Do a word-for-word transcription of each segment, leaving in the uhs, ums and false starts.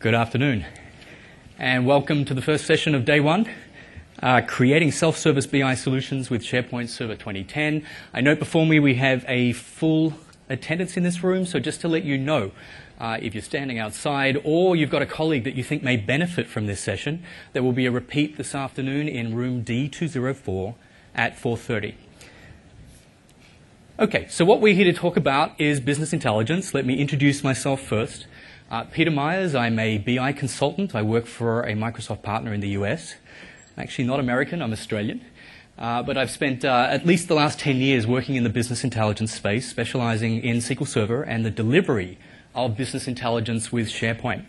Good afternoon, and welcome to the first session of day one, uh, Creating Self-Service B I Solutions with SharePoint Server twenty ten. I note before me we have a full attendance in this room, so just to let you know, uh, if you're standing outside or you've got a colleague that you think may benefit from this session, there will be a repeat this afternoon in room D two oh four at four thirty. Okay, so what we're here to talk about is business intelligence. Let me introduce myself first. Uh, Peter Myers, I'm a B I consultant. I work for a Microsoft partner in the U S. I'm actually not American, I'm Australian. Uh, but I've spent uh, at least the last ten years working in the business intelligence space, specializing in S Q L Server and the delivery of business intelligence with SharePoint.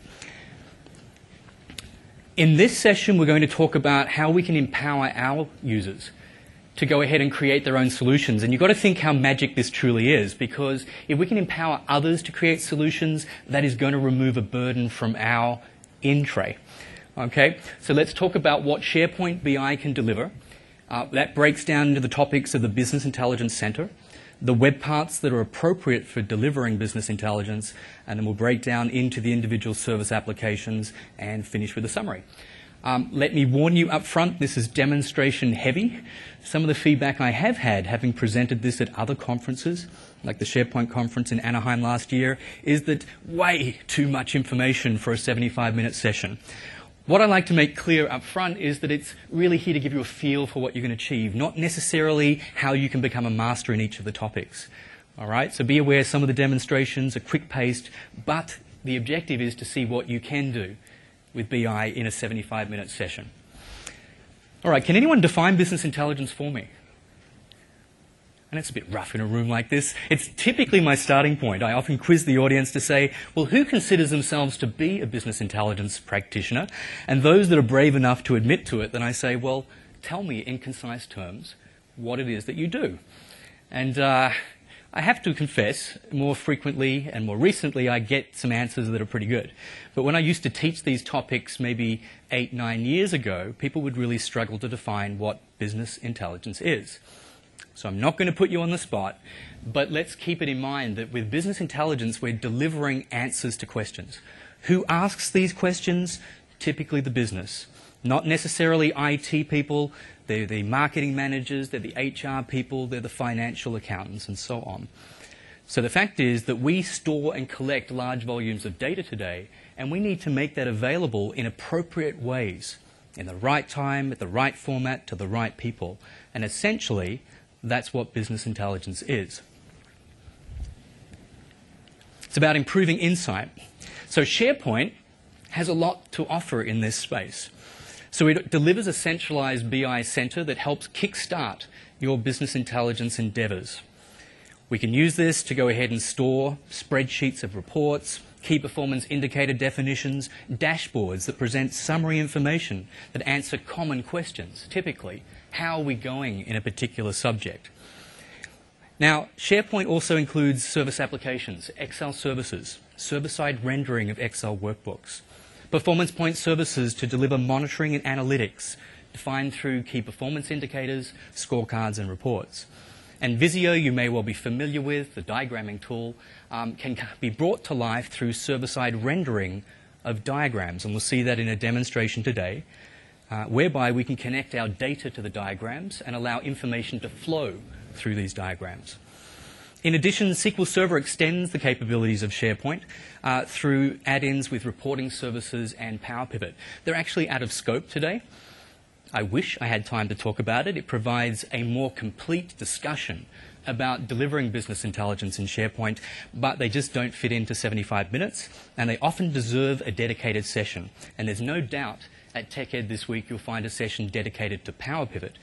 In this session, we're going to talk about how we can empower our users to go ahead and create their own solutions. And you've got to think how magic this truly is, because if we can empower others to create solutions, that is going to remove a burden from our in tray. Okay, so let's talk about what SharePoint B I can deliver. Uh, that breaks down into the topics of the Business Intelligence Center, the web parts that are appropriate for delivering business intelligence, and then we'll break down into the individual service applications and finish with a summary. Um, let me warn you up front, this is demonstration heavy. Some of the feedback I have had, having presented this at other conferences, like the SharePoint conference in Anaheim last year, is that way too much information for a seventy-five minute session. What I like to make clear up front is that it's really here to give you a feel for what you can achieve, not necessarily how you can become a master in each of the topics. All right, so be aware some of the demonstrations are quick-paced, but the objective is to see what you can do with B I in a seventy-five minute session. All right, can anyone define business intelligence for me? And it's a bit rough in a room like this. It's typically my starting point. I often quiz the audience to say, well, who considers themselves to be a business intelligence practitioner? And those that are brave enough to admit to it, then I say, well, tell me in concise terms what it is that you do. And uh, I have to confess, more frequently and more recently, I get some answers that are pretty good. But when I used to teach these topics maybe eight, nine years ago, people would really struggle to define what business intelligence is. So I'm not going to put you on the spot, but let's keep it in mind that with business intelligence, we're delivering answers to questions. Who asks these questions? Typically the business. Not necessarily I T people, they're the marketing managers, they're the H R people, they're the financial accountants, and so on. So the fact is that we store and collect large volumes of data today, and we need to make that available in appropriate ways, in the right time, at the right format, to the right people. And essentially, that's what business intelligence is. It's about improving insight. So SharePoint has a lot to offer in this space. So it delivers a centralized B I center that helps kickstart your business intelligence endeavors. We can use this to go ahead and store spreadsheets of reports, key performance indicator definitions, dashboards that present summary information that answer common questions. Typically, how are we going in a particular subject? Now, SharePoint also includes service applications, Excel services, server-side rendering of Excel workbooks, performance point services to deliver monitoring and analytics, defined through key performance indicators, scorecards, and reports. And Visio, you may well be familiar with, the diagramming tool, um, can be brought to life through server-side rendering of diagrams. And we'll see that in a demonstration today, uh, whereby we can connect our data to the diagrams and allow information to flow through these diagrams. In addition, S Q L Server extends the capabilities of SharePoint uh, through add-ins with reporting services and Power Pivot. They're actually out of scope today. I wish I had time to talk about it. It provides a more complete discussion about delivering business intelligence in SharePoint, but they just don't fit into seventy-five minutes, and they often deserve a dedicated session. And there's no doubt at TechEd this week you'll find a session dedicated to Power Pivot.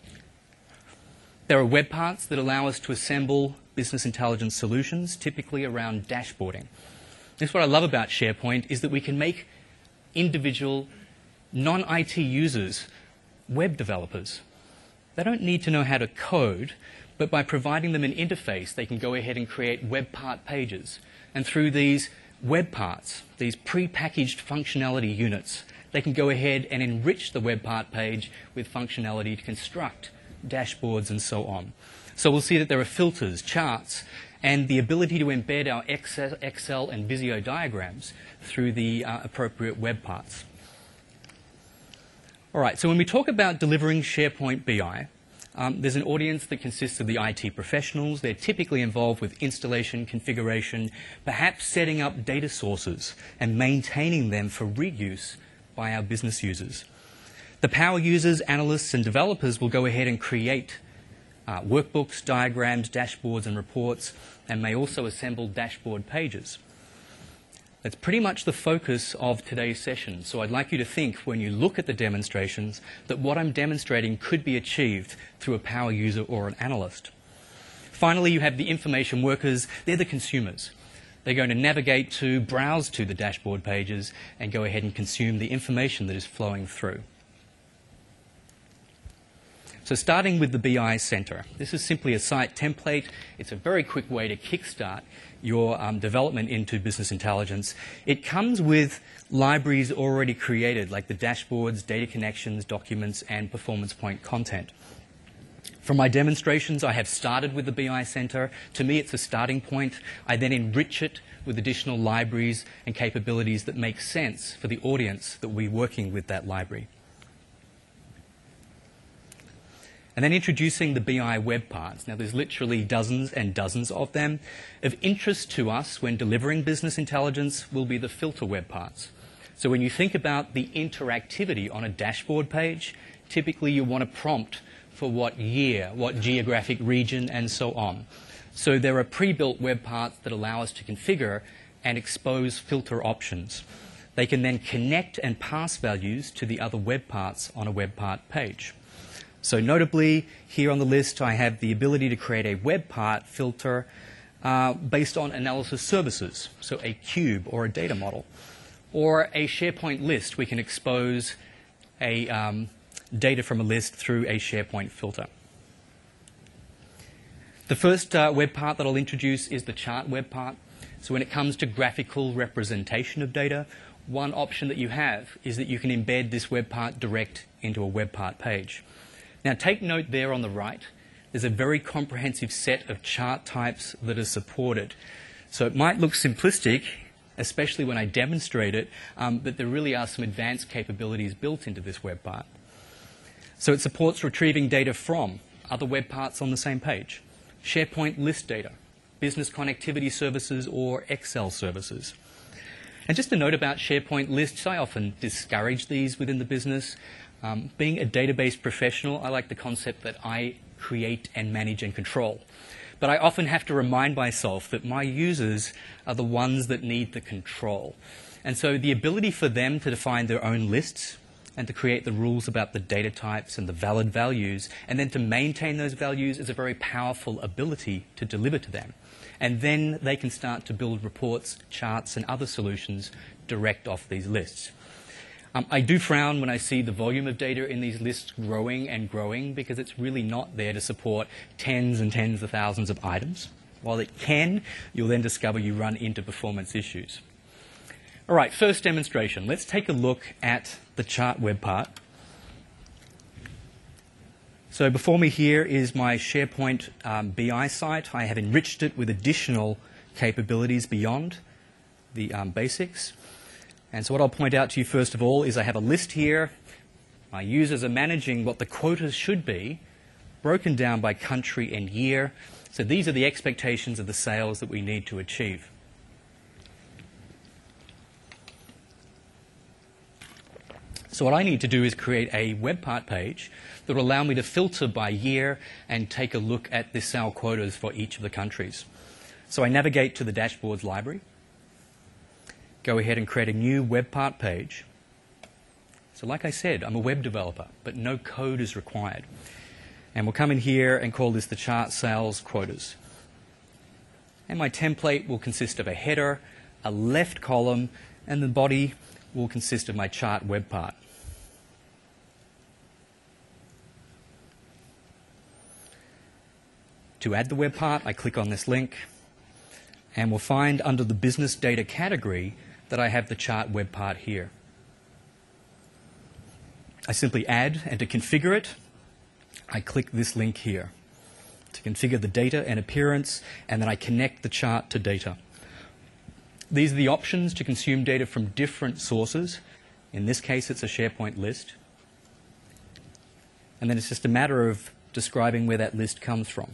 There are web parts that allow us to assemble business intelligence solutions, typically around dashboarding. This is what I love about SharePoint, is that we can make individual non-I T users web developers. They don't need to know how to code, but by providing them an interface, they can go ahead and create web part pages. And through these web parts, these pre-packaged functionality units, they can go ahead and enrich the web part page with functionality to construct dashboards and so on. So we'll see that there are filters, charts, and the ability to embed our Excel and Visio diagrams through the uh, appropriate web parts. All right, so when we talk about delivering SharePoint B I, um, there's an audience that consists of the I T professionals. They're typically involved with installation, configuration, perhaps setting up data sources and maintaining them for reuse by our business users. The power users, analysts, and developers will go ahead and create uh, workbooks, diagrams, dashboards, and reports, and may also assemble dashboard pages. That's pretty much the focus of today's session. So I'd like you to think, when you look at the demonstrations, that what I'm demonstrating could be achieved through a power user or an analyst. Finally, you have the information workers. They're the consumers. They're going to navigate to, browse to the dashboard pages, and go ahead and consume the information that is flowing through. So starting with the B I Center. This is simply a site template. It's a very quick way to kickstart your um, development into business intelligence. It comes with libraries already created, like the dashboards, data connections, documents, and performance point content. For my demonstrations, I have started with the B I Center. To me, it's a starting point. I then enrich it with additional libraries and capabilities that make sense for the audience that we're working with that library. And then introducing the B I web parts. Now, there's literally dozens and dozens of them. Of interest to us when delivering business intelligence will be the filter web parts. So when you think about the interactivity on a dashboard page, typically you want to prompt for what year, what geographic region, and so on. So there are pre-built web parts that allow us to configure and expose filter options. They can then connect and pass values to the other web parts on a web part page. So notably, here on the list, I have the ability to create a web part filter uh, based on analysis services, so a cube or a data model. Or a SharePoint list, we can expose a um, data from a list through a SharePoint filter. The first uh, web part that I'll introduce is the chart web part. So when it comes to graphical representation of data, one option that you have is that you can embed this web part direct into a web part page. Now, take note there on the right, there's a very comprehensive set of chart types that are supported. So it might look simplistic, especially when I demonstrate it, um, but there really are some advanced capabilities built into this web part. So it supports retrieving data from other web parts on the same page, SharePoint list data, business connectivity services, or Excel services. And just a note about SharePoint lists, I often discourage these within the business. Um, being a database professional, I like the concept that I create and manage and control. But I often have to remind myself that my users are the ones that need the control. And so the ability for them to define their own lists and to create the rules about the data types and the valid values, and then to maintain those values, is a very powerful ability to deliver to them. And then they can start to build reports, charts, and other solutions direct off these lists. Um, I do frown when I see the volume of data in these lists growing and growing, because it's really not there to support tens and tens of thousands of items. While it can, you'll then discover you run into performance issues. All right, first demonstration. Let's take a look at the chart web part. So before me here is my SharePoint um, B I site. I have enriched it with additional capabilities beyond the um, basics. And so what I'll point out to you first of all is I have a list here. My users are managing what the quotas should be, broken down by country and year. So these are the expectations of the sales that we need to achieve. So what I need to do is create a web part page that will allow me to filter by year and take a look at the sale quotas for each of the countries. So I navigate to the dashboards library. Go ahead and create a new web part page. So like I said, I'm a web developer, but no code is required. And we'll come in here and call this the chart sales quotas. And my template will consist of a header, a left column, and the body will consist of my chart web part. To add the web part, I click on this link, and we'll find under the business data category that I have the chart web part here. I simply add, and to configure it, I click this link here. to configure the data and appearance, and then I connect the chart to data. These are the options to consume data from different sources. In this case, it's a SharePoint list. And then it's just a matter of describing where that list comes from.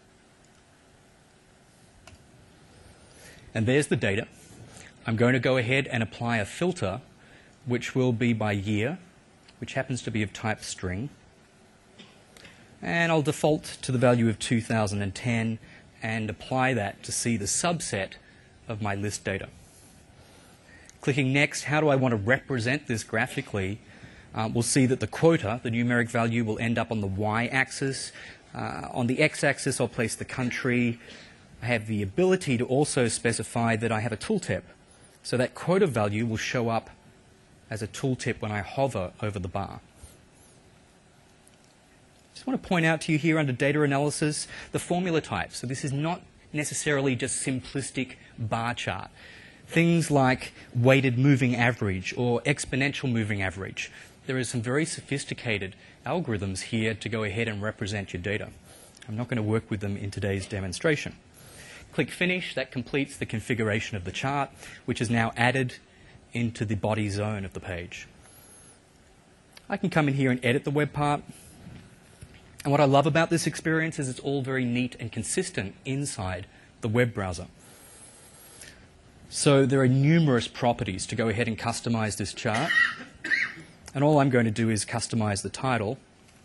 And there's the data. I'm going to go ahead and apply a filter, which will be by year, which happens to be of type string. And I'll default to the value of two thousand ten and apply that to see the subset of my list data. Clicking next, how do I want to represent this graphically? Uh, we'll see that the quota, the numeric value, will end up on the y-axis. Uh, on the x-axis, I'll place the country. I have the ability to also specify that I have a tooltip. So that quota value will show up as a tooltip when I hover over the bar. Just want to point out to you here under data analysis, the formula type. So this is not necessarily just simplistic bar chart. Things like weighted moving average or exponential moving average. There are some very sophisticated algorithms here to go ahead and represent your data. I'm not going to work with them in today's demonstration. Click Finish. That completes the configuration of the chart, which is now added into the body zone of the page. I can come in here and edit the web part. And what I love about this experience is it's all very neat and consistent inside the web browser. So there are numerous properties to go ahead and customize this chart. And all I'm going to do is customize the title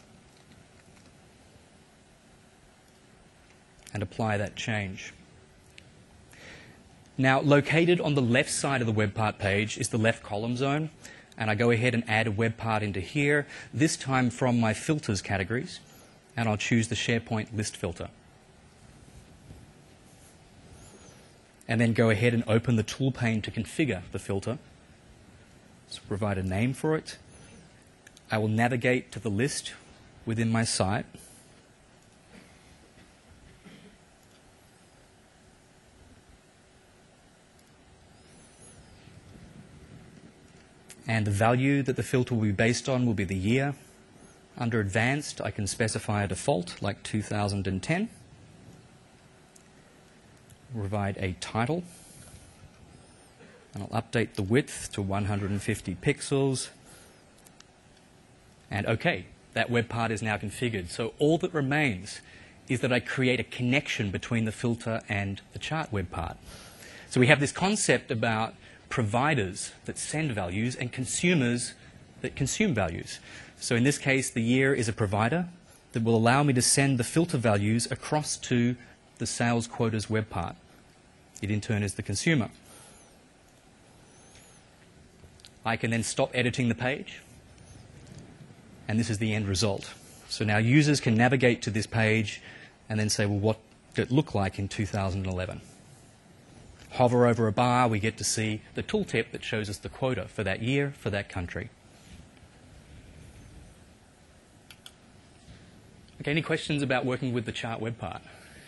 and apply that change. Now, located on the left side of the web part page is the left column zone. And I go ahead and add a web part into here, this time from my filters categories. And I'll choose the SharePoint list filter. And then go ahead and open the tool pane to configure the filter. So provide a name for it. I will navigate to the list within my site. And the value that the filter will be based on will be the year. Under Advanced, I can specify a default, like two thousand ten. Provide a title. And I'll update the width to one hundred fifty pixels. And OK, that web part is now configured. So all that remains is that I create a connection between the filter and the chart web part. So we have this concept about providers that send values and consumers that consume values. So in this case, the year is a provider that will allow me to send the filter values across to the sales quotas web part. It in turn is the consumer. I can then stop editing the page, and this is the end result. So now users can navigate to this page and then say, well, what did it look like in two thousand eleven? Hover over a bar, we get to see the tooltip that shows us the quota for that year, for that country. Okay, any questions about working with the chart web part?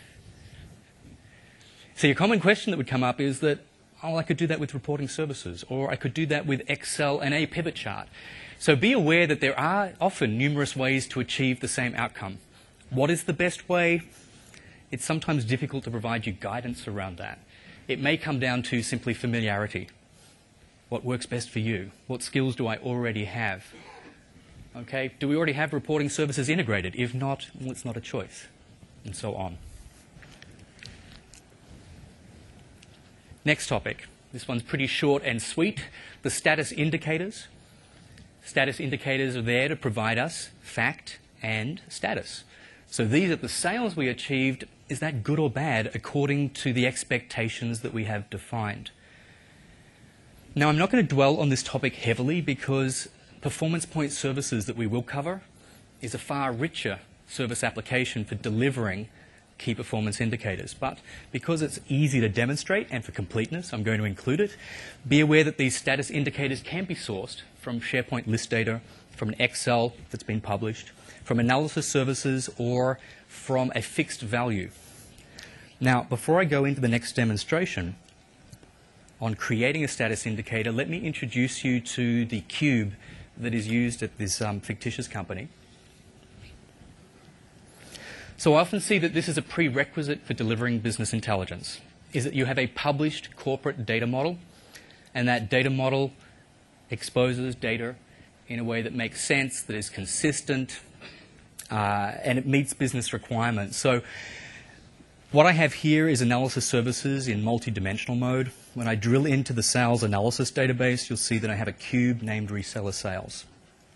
So a common question that would come up is that, oh, I could do that with reporting services, or I could do that with Excel and a pivot chart. So be aware that there are often numerous ways to achieve the same outcome. What is the best way? It's sometimes difficult to provide you guidance around that. It may come down to simply familiarity. What works best for you? What skills do I already have? Okay, do we already have reporting services integrated? If not, well, it's not a choice, and so on. Next topic. This one's pretty short and sweet. The status indicators. Status indicators are there to provide us fact and status. So these are the sales we achieved. Is that good or bad according to the expectations that we have defined? Now, I'm not going to dwell on this topic heavily because Performance Point Services that we will cover is a far richer service application for delivering key performance indicators. But because it's easy to demonstrate and for completeness, I'm going to include it. Be aware that these status indicators can be sourced from SharePoint list data, from an Excel that's been published, from analysis services, or from a fixed value. Now, before I go into the next demonstration on creating a status indicator, let me introduce you to the cube that is used at this um, fictitious company. So I often see that this is a prerequisite for delivering business intelligence, is that you have a published corporate data model, and that data model exposes data in a way that makes sense, that is consistent, uh, and it meets business requirements. So what I have here is analysis services in multi-dimensional mode. When I drill into the sales analysis database, you'll see that I have a cube named reseller sales.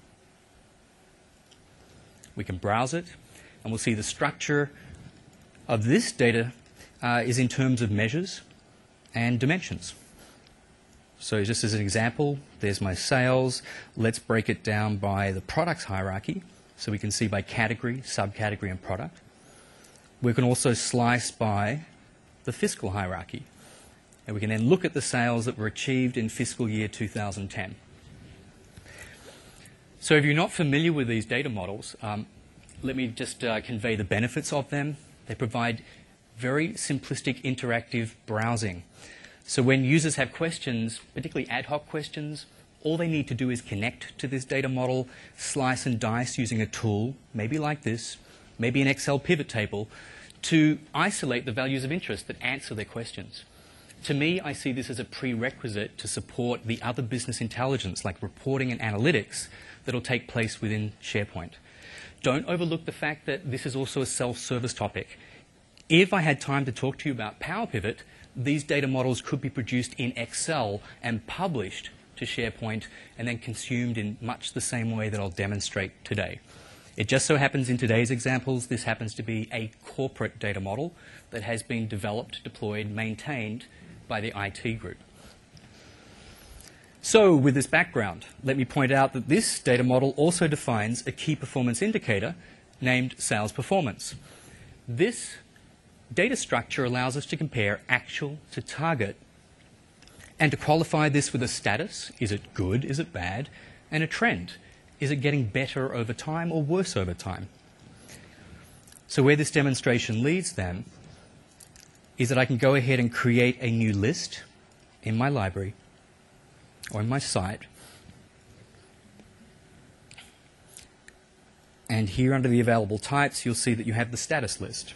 We can browse it, and we'll see the structure of this data uh, is in terms of measures and dimensions. So just as an example, there's my sales. Let's break it down by the products hierarchy, so we can see by category, subcategory, and product. We can also slice by the fiscal hierarchy, and we can then look at the sales that were achieved in fiscal year two thousand ten. So if you're not familiar with these data models, um, let me just uh, convey the benefits of them. They provide very simplistic interactive browsing. So when users have questions, particularly ad hoc questions, all they need to do is connect to this data model, slice and dice using a tool, maybe like this, maybe an Excel pivot table, to isolate the values of interest that answer their questions. To me, I see this as a prerequisite to support the other business intelligence, like reporting and analytics, that will take place within SharePoint. Don't overlook the fact that this is also a self-service topic. If I had time to talk to you about Power Pivot, these data models could be produced in Excel and published to SharePoint and then consumed in much the same way that I'll demonstrate today. It just so happens in today's examples, this happens to be a corporate data model that has been developed, deployed, maintained by the I T group. So with this background, let me point out that this data model also defines a key performance indicator named sales performance. This data structure allows us to compare actual to target and to qualify this with a status. Is it good? Is it bad? And a trend. Is it getting better over time or worse over time? So where this demonstration leads then is that I can go ahead and create a new list in my library or in my site. And here under the available types, you'll see that you have the status list.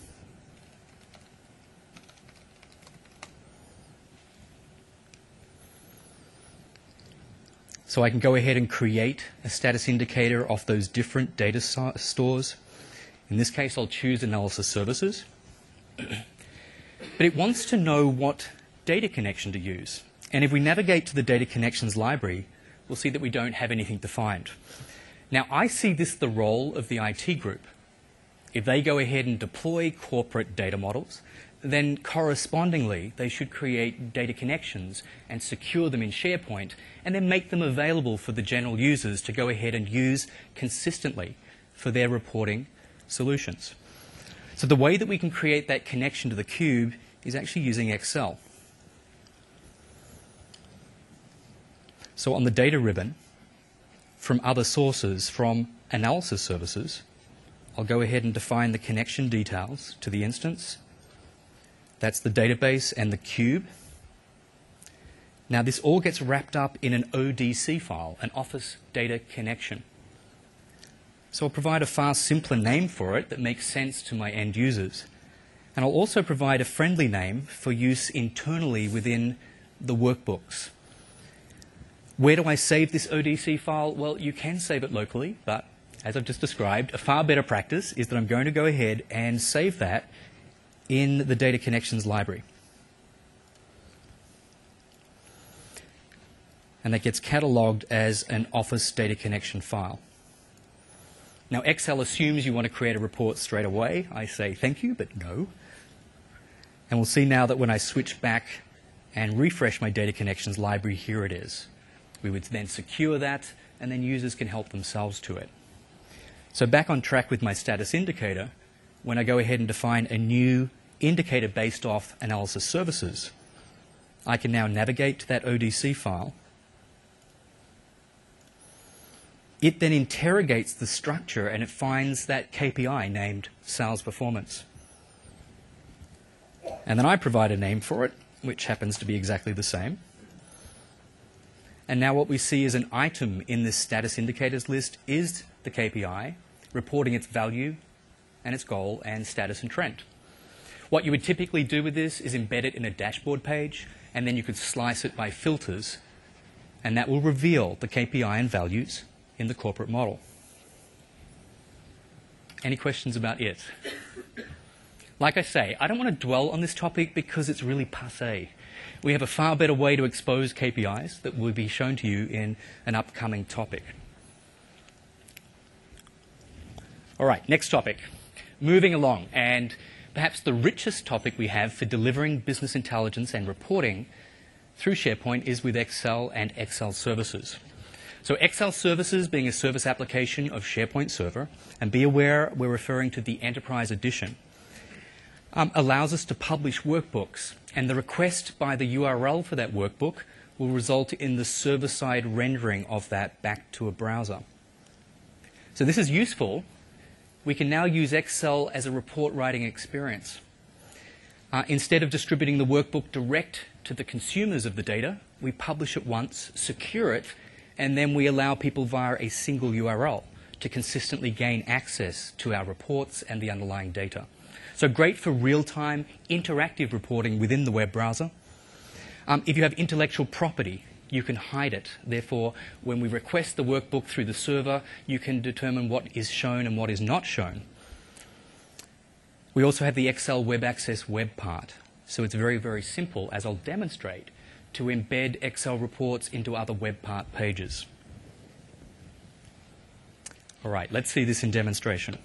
So I can go ahead and create a status indicator of those different data so stores. In this case, I'll choose analysis services. But it wants to know what data connection to use. And if we navigate to the data connections library, we'll see that we don't have anything defined. Now, I see this the role of the I T group. If they go ahead and deploy corporate data models, then correspondingly, they should create data connections and secure them in SharePoint and then make them available for the general users to go ahead and use consistently for their reporting solutions. So the way that we can create that connection to the cube is actually using Excel. So on the data ribbon, from other sources, from analysis services, I'll go ahead and define the connection details to the instance. That's the database and the cube. Now this all gets wrapped up in an O D C file, an Office Data Connection. So I'll provide a far simpler name for it that makes sense to my end users. And I'll also provide a friendly name for use internally within the workbooks. Where do I save this O D C file? Well, you can save it locally, but as I've just described, a far better practice is that I'm going to go ahead and save that in the Data Connections library. And that gets catalogued as an Office Data Connection file. Now, Excel assumes you want to create a report straight away. I say thank you, but no. And we'll see now that when I switch back and refresh my Data Connections library, here it is. We would then secure that, and then users can help themselves to it. So back on track with my status indicator, when I go ahead and define a new indicator based off analysis services, I can now navigate to that O D C file. It then interrogates the structure and it finds that K P I named sales performance. And then I provide a name for it, which happens to be exactly the same. And now what we see is an item in this status indicators list is the K P I, reporting its value and its goal, and status and trend. What you would typically do with this is embed it in a dashboard page, and then you could slice it by filters, and that will reveal the K P I and values in the corporate model. Any questions about it? Like I say, I don't want to dwell on this topic because it's really passé. We have a far better way to expose K P Is that will be shown to you in an upcoming topic. All right, next topic. Moving along, and perhaps the richest topic we have for delivering business intelligence and reporting through SharePoint is with Excel and Excel services. So Excel services being a service application of SharePoint Server, and be aware we're referring to the Enterprise Edition, um, allows us to publish workbooks, and the request by the U R L for that workbook will result in the server-side rendering of that back to a browser. So this is useful. We can now use Excel as a report writing experience. Uh, instead of distributing the workbook direct to the consumers of the data, we publish it once, secure it, and then we allow people via a single U R L to consistently gain access to our reports and the underlying data. So great for real-time, interactive reporting within the web browser. Um, if you have intellectual property, you can hide it. Therefore, when we request the workbook through the server, you can determine what is shown and what is not shown. We also have the Excel Web Access web part. So it's very, very simple, as I'll demonstrate, to embed Excel reports into other web part pages. All right, let's see this in demonstration.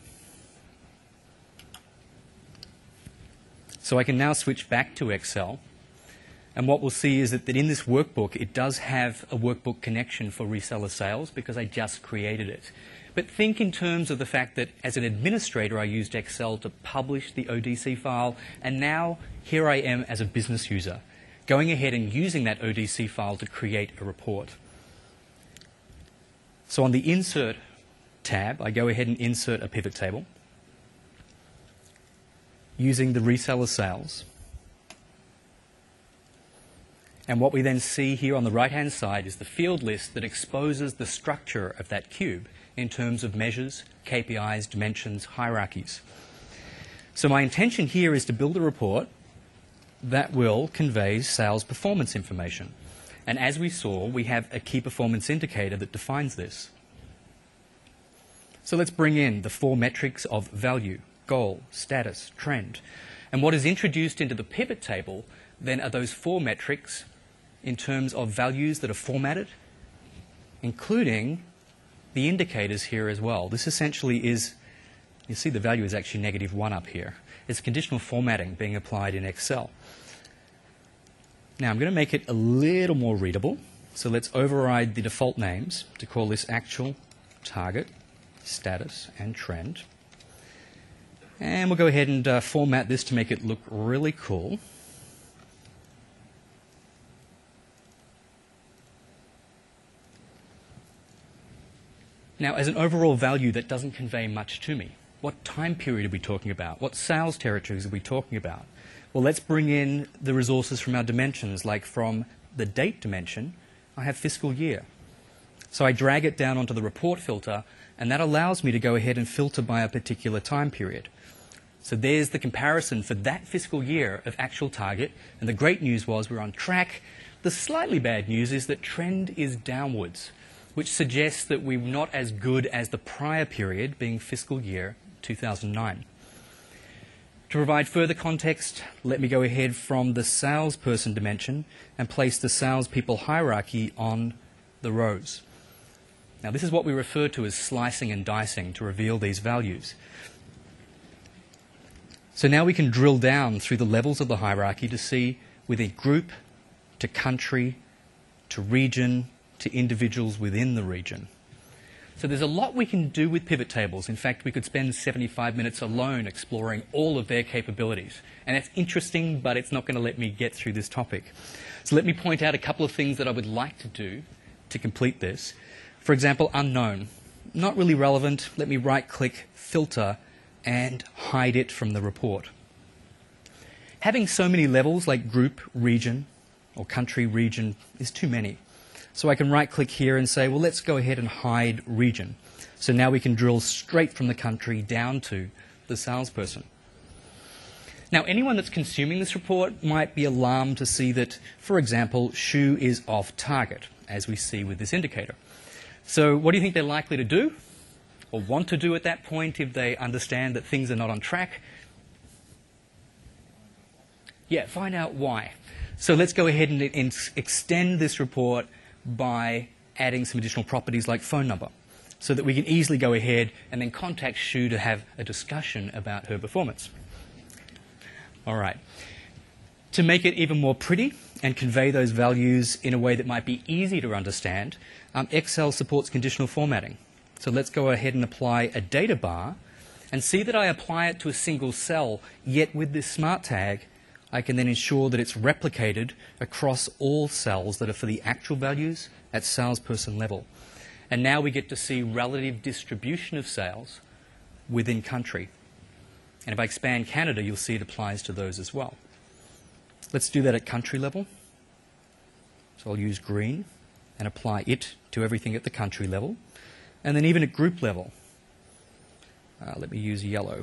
So I can now switch back to Excel. And what we'll see is that, that in this workbook, it does have a workbook connection for reseller sales because I just created it. But think in terms of the fact that as an administrator, I used Excel to publish the O D C file, and now here I am as a business user, going ahead and using that O D C file to create a report. So on the Insert tab, I go ahead and insert a pivot table using the reseller sales. And what we then see here on the right-hand side is the field list that exposes the structure of that cube in terms of measures, K P Is, dimensions, hierarchies. So my intention here is to build a report that will convey sales performance information. And as we saw, we have a key performance indicator that defines this. So let's bring in the four metrics of value, goal, status, trend. And what is introduced into the pivot table then are those four metrics in terms of values that are formatted, including the indicators here as well. This essentially is, you see the value is actually negative one up here. It's conditional formatting being applied in Excel. Now I'm going to make it a little more readable. So let's override the default names to call this actual, target, status, and trend. And we'll go ahead and uh, format this to make it look really cool. Now, as an overall value, that doesn't convey much to me. What time period are we talking about? What sales territories are we talking about? Well, let's bring in the resources from our dimensions, like from the date dimension, I have fiscal year. So I drag it down onto the report filter, and that allows me to go ahead and filter by a particular time period. So there's the comparison for that fiscal year of actual target, and the great news was we're on track. The slightly bad news is that trend is downwards, which suggests that we're not as good as the prior period, being fiscal year two thousand nine. To provide further context, let me go ahead from the salesperson dimension and place the salespeople hierarchy on the rows. Now, this is what we refer to as slicing and dicing to reveal these values. So now we can drill down through the levels of the hierarchy to see within group, to country, to region, to individuals within the region. So there's a lot we can do with pivot tables. In fact, we could spend seventy-five minutes alone exploring all of their capabilities. And that's interesting, but it's not going to let me get through this topic. So let me point out a couple of things that I would like to do to complete this. For example, unknown. Not really relevant. Let me right-click, filter, and hide it from the report. Having so many levels like group, region, or country, region is too many. So I can right-click here and say, well, let's go ahead and hide region. So now we can drill straight from the country down to the salesperson. Now, anyone that's consuming this report might be alarmed to see that, for example, Shu is off target, as we see with this indicator. So what do you think they're likely to do, or want to do at that point if they understand that things are not on track? Yeah, find out why. So let's go ahead and, and extend this report by adding some additional properties like phone number, so that we can easily go ahead and then contact Shu to have a discussion about her performance. All right. To make it even more pretty and convey those values in a way that might be easy to understand, um, Excel supports conditional formatting. So let's go ahead and apply a data bar and see that I apply it to a single cell, yet with this smart tag, I can then ensure that it's replicated across all cells that are for the actual values at salesperson level. And now we get to see relative distribution of sales within country. And if I expand Canada, you'll see it applies to those as well. Let's do that at country level. So I'll use green and apply it to everything at the country level. And then even at group level, uh, let me use yellow.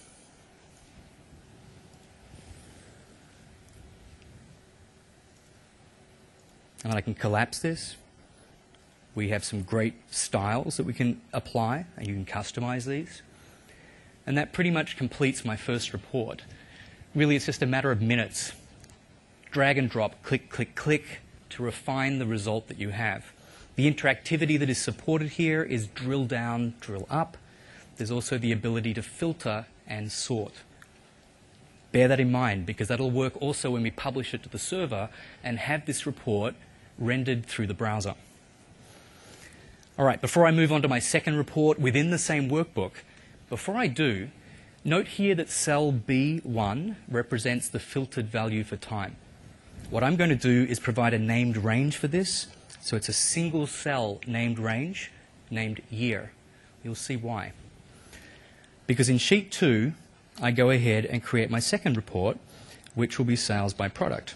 And I can collapse this. We have some great styles that we can apply, and you can customize these. And that pretty much completes my first report. Really, it's just a matter of minutes. Drag and drop, click, click, click, to refine the result that you have. The interactivity that is supported here is drill down, drill up. There's also the ability to filter and sort. Bear that in mind, because that'll work also when we publish it to the server and have this report rendered through the browser. All right, before I move on to my second report within the same workbook, before I do, note here that cell B one represents the filtered value for time. What I'm going to do is provide a named range for this. So it's a single cell named range, named year. You'll see why. Because in sheet two, I go ahead and create my second report, which will be sales by product.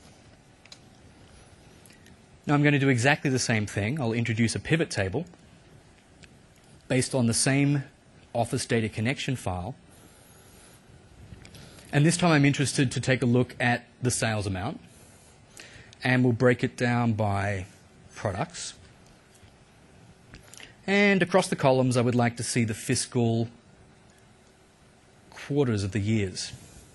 Now I'm going to do exactly the same thing. I'll introduce a pivot table based on the same Office Data Connection file. And this time I'm interested to take a look at the sales amount. And we'll break it down by products. And across the columns, I would like to see the fiscal quarters of the years.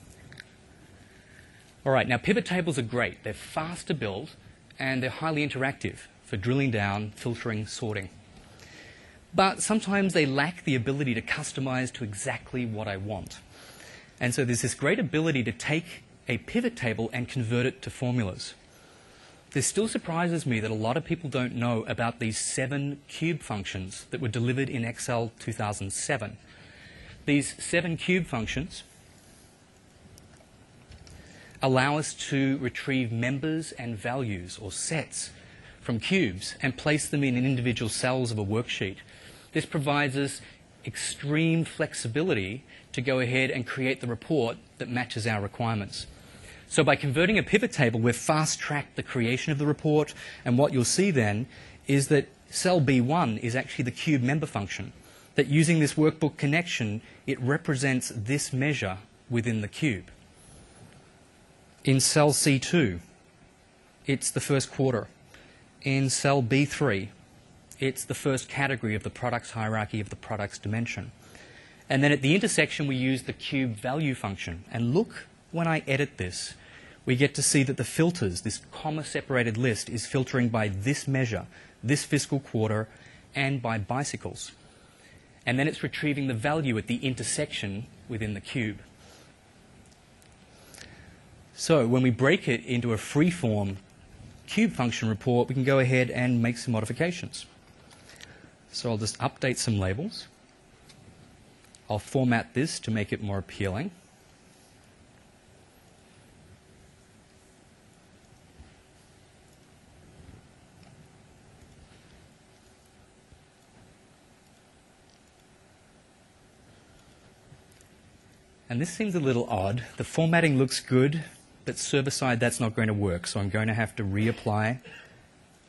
All right, now pivot tables are great. They're fast to build, and they're highly interactive for drilling down, filtering, sorting. But sometimes they lack the ability to customize to exactly what I want. And so there's this great ability to take a pivot table and convert it to formulas. This still surprises me that a lot of people don't know about these seven cube functions that were delivered in Excel two thousand seven. These seven cube functions allow us to retrieve members and values or sets from cubes and place them in individual cells of a worksheet. This provides us extreme flexibility to go ahead and create the report that matches our requirements. So by converting a pivot table, we've fast-tracked the creation of the report, and what you'll see then is that cell B one is actually the cube member function, that using this workbook connection, it represents this measure within the cube. In cell C two, it's the first quarter. In cell B three, it's the first category of the products hierarchy of the products dimension. And then at the intersection, we use the cube value function. And look, when I edit this, we get to see that the filters, this comma-separated list, is filtering by this measure, this fiscal quarter, and by bicycles. And then it's retrieving the value at the intersection within the cube. So when we break it into a free-form cube function report, we can go ahead and make some modifications. So I'll just update some labels. I'll format this to make it more appealing. And this seems a little odd. The formatting looks good, but server-side that's not going to work. So I'm going to have to reapply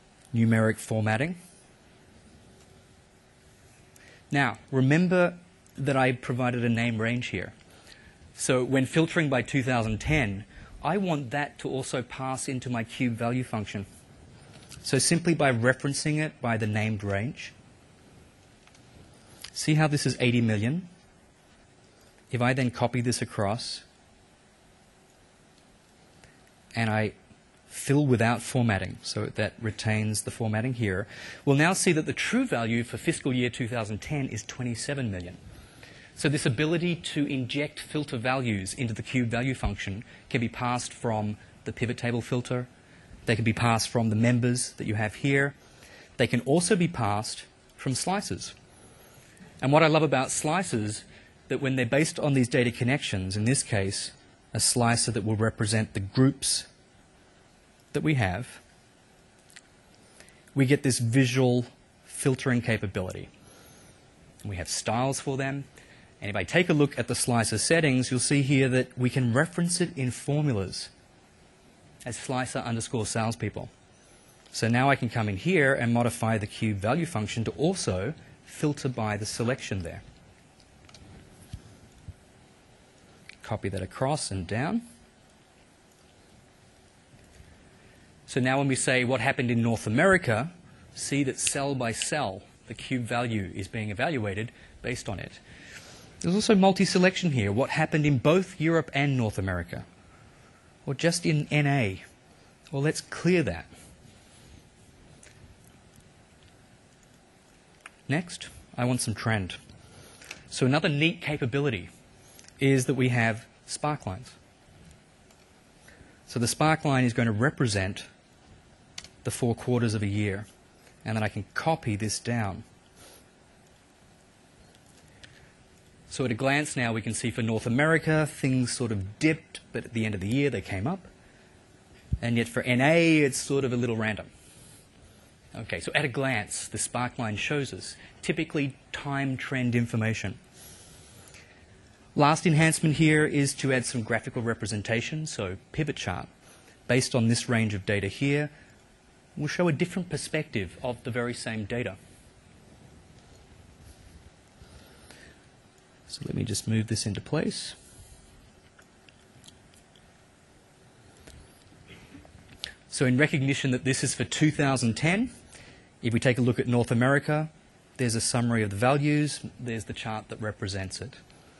numeric formatting. Now, remember that I provided a name range here. So when filtering by two thousand ten, I want that to also pass into my cube value function. So simply by referencing it by the named range, see how this is eighty million? If I then copy this across and I fill without formatting, so that retains the formatting here, we'll now see that the true value for fiscal year two thousand ten is twenty-seven million. So this ability to inject filter values into the cube value function can be passed from the pivot table filter. They can be passed from the members that you have here. They can also be passed from slices. And what I love about slices, that when they're based on these data connections, in this case, a slicer that will represent the groups that we have, we get this visual filtering capability. And we have styles for them. And if I take a look at the slicer settings, you'll see here that we can reference it in formulas as slicer underscore salespeople. So now I can come in here and modify the cube value function to also filter by the selection there. Copy that across and down. So now when we say what happened in North America, see that cell by cell, the cube value is being evaluated based on it. There's also multi-selection here. What happened in both Europe and North America? Or just in N A? Well, let's clear that. Next, I want some trend. So another neat capability is that we have sparklines. So the sparkline is going to represent the four quarters of a year. And then I can copy this down. So at a glance now we can see for North America things sort of dipped, but at the end of the year they came up. And yet for N A it's sort of a little random. Okay, so at a glance the sparkline shows us typically time trend information. Last enhancement here is to add some graphical representation, so pivot chart. Based on this range of data here, will show a different perspective of the very same data. So let me just move this into place. So in recognition that this is for two thousand ten, if we take a look at North America, there's a summary of the values, there's the chart that represents it.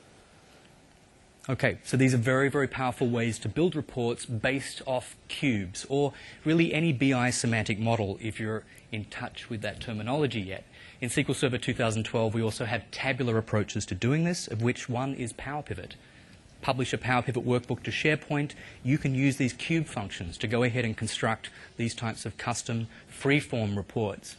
Okay, so these are very, very powerful ways to build reports based off cubes, or really any B I semantic model if you're in touch with that terminology yet. In S Q L Server two thousand twelve, we also have tabular approaches to doing this, of which one is PowerPivot. Publish a PowerPivot workbook to SharePoint. You can use these cube functions to go ahead and construct these types of custom free-form reports.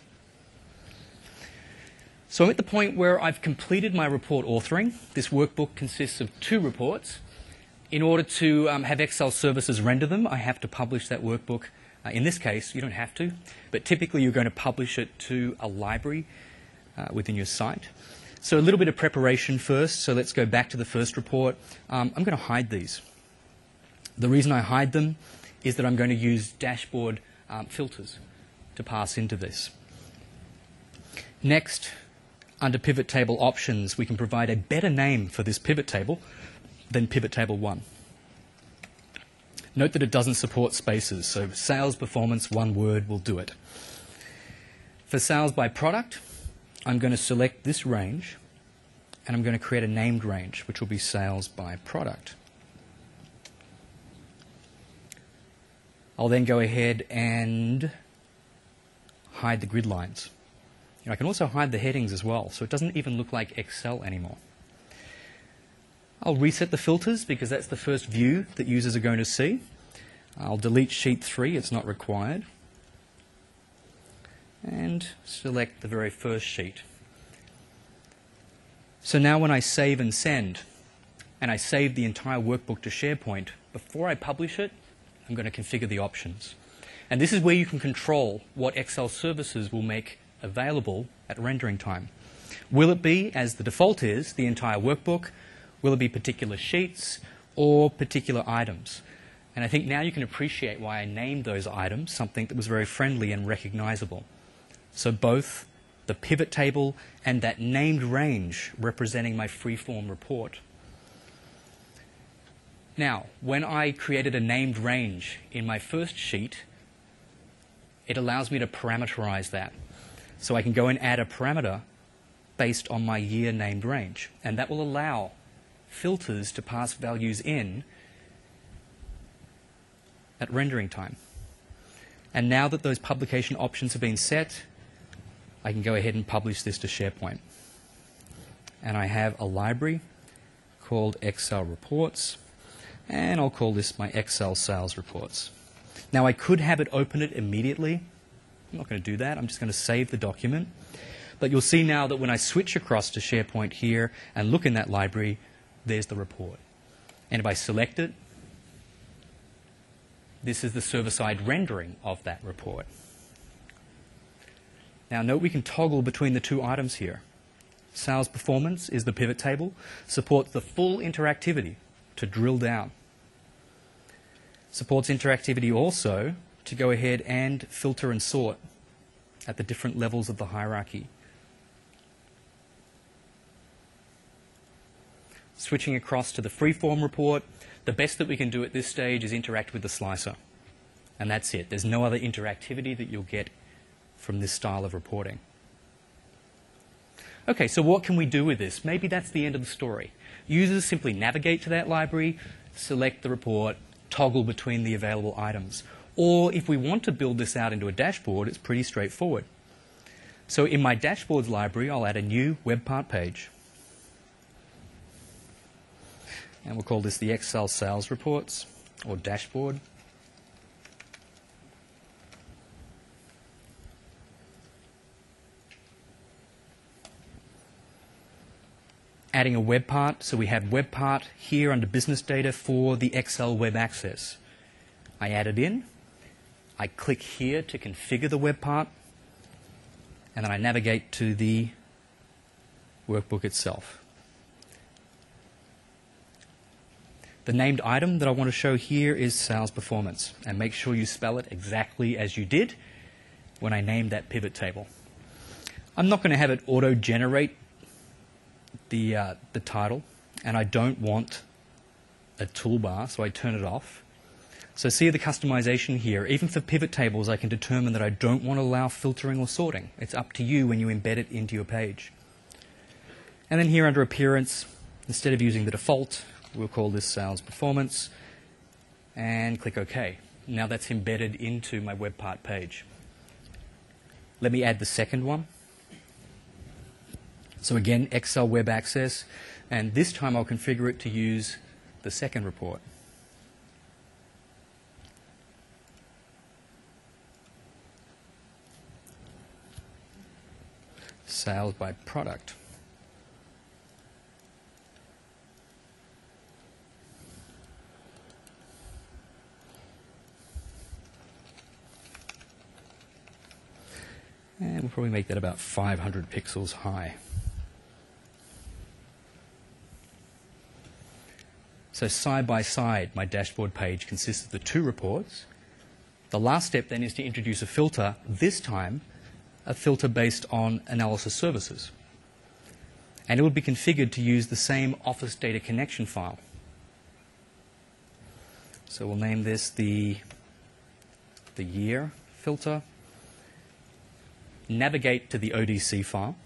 So I'm at the point where I've completed my report authoring. This workbook consists of two reports. In order to um, have Excel services render them, I have to publish that workbook. Uh, in this case, you don't have to, but typically you're going to publish it to a library uh, within your site. So a little bit of preparation first. So let's go back to the first report. Um, I'm going to hide these. The reason I hide them is that I'm going to use dashboard um, filters to pass into this. Next, under pivot table options, we can provide a better name for this pivot table than pivot table one. Note that it doesn't support spaces, so sales performance, one word will do it. For sales by product, I'm going to select this range, and I'm going to create a named range, which will be sales by product. I'll then go ahead and hide the grid lines. You know, I can also hide the headings as well, so it doesn't even look like Excel anymore. I'll reset the filters because that's the first view that users are going to see. I'll delete sheet three, it's not required. And select the very first sheet. So now when I save and send, and I save the entire workbook to SharePoint, before I publish it, I'm going to configure the options. And this is where you can control what Excel services will make available at rendering time. Will it be, as the default is, the entire workbook? Will it be particular sheets or particular items? And I think now you can appreciate why I named those items something that was very friendly and recognizable. So both the pivot table, and that named range representing my freeform report. Now, when I created a named range in my first sheet, it allows me to parameterize that. So I can go and add a parameter based on my year named range, and that will allow filters to pass values in at rendering time. And now that those publication options have been set, I can go ahead and publish this to SharePoint. And I have a library called Excel Reports, and I'll call this my Excel Sales Reports. Now I could have it open it immediately. I'm not going to do that. I'm just going to save the document. But you'll see now that when I switch across to SharePoint here and look in that library, there's the report. And if I select it, this is the server-side rendering of that report. Now note we can toggle between the two items here. Sales performance is the pivot table, supports the full interactivity to drill down. Supports interactivity also to go ahead and filter and sort at the different levels of the hierarchy. Switching across to the freeform report, the best that we can do at this stage is interact with the slicer. And that's it. There's no other interactivity that you'll get from this style of reporting. Okay, so what can we do with this? Maybe that's the end of the story. Users simply navigate to that library, select the report, toggle between the available items. Or if we want to build this out into a dashboard, it's pretty straightforward. So in my dashboards library, I'll add a new web part page. And we'll call this the Excel Sales Reports or Dashboard. Adding a web part, so we have web part here under business data for the Excel web access. I add it in, I click here to configure the web part, and then I navigate to the workbook itself. The named item that I want to show here is sales performance, and make sure you spell it exactly as you did when I named that pivot table. I'm not going to have it auto-generate the, uh, the title, and I don't want a toolbar, so I turn it off. So see the customization here. Even for pivot tables, I can determine that I don't want to allow filtering or sorting. It's up to you when you embed it into your page. And then here under appearance, instead of using the default, we'll call this sales performance and click OK. Now that's embedded into my web part page. Let me add the second one. So again, Excel Web Access, and this time I'll configure it to use the second report. Sales by product. And we'll probably make that about five hundred pixels high. So side by side, my dashboard page consists of the two reports. The last step then is to introduce a filter, this time a filter based on analysis services. And it will be configured to use the same Office Data Connection file. So we'll name this the, the year filter. Navigate to the O D C file.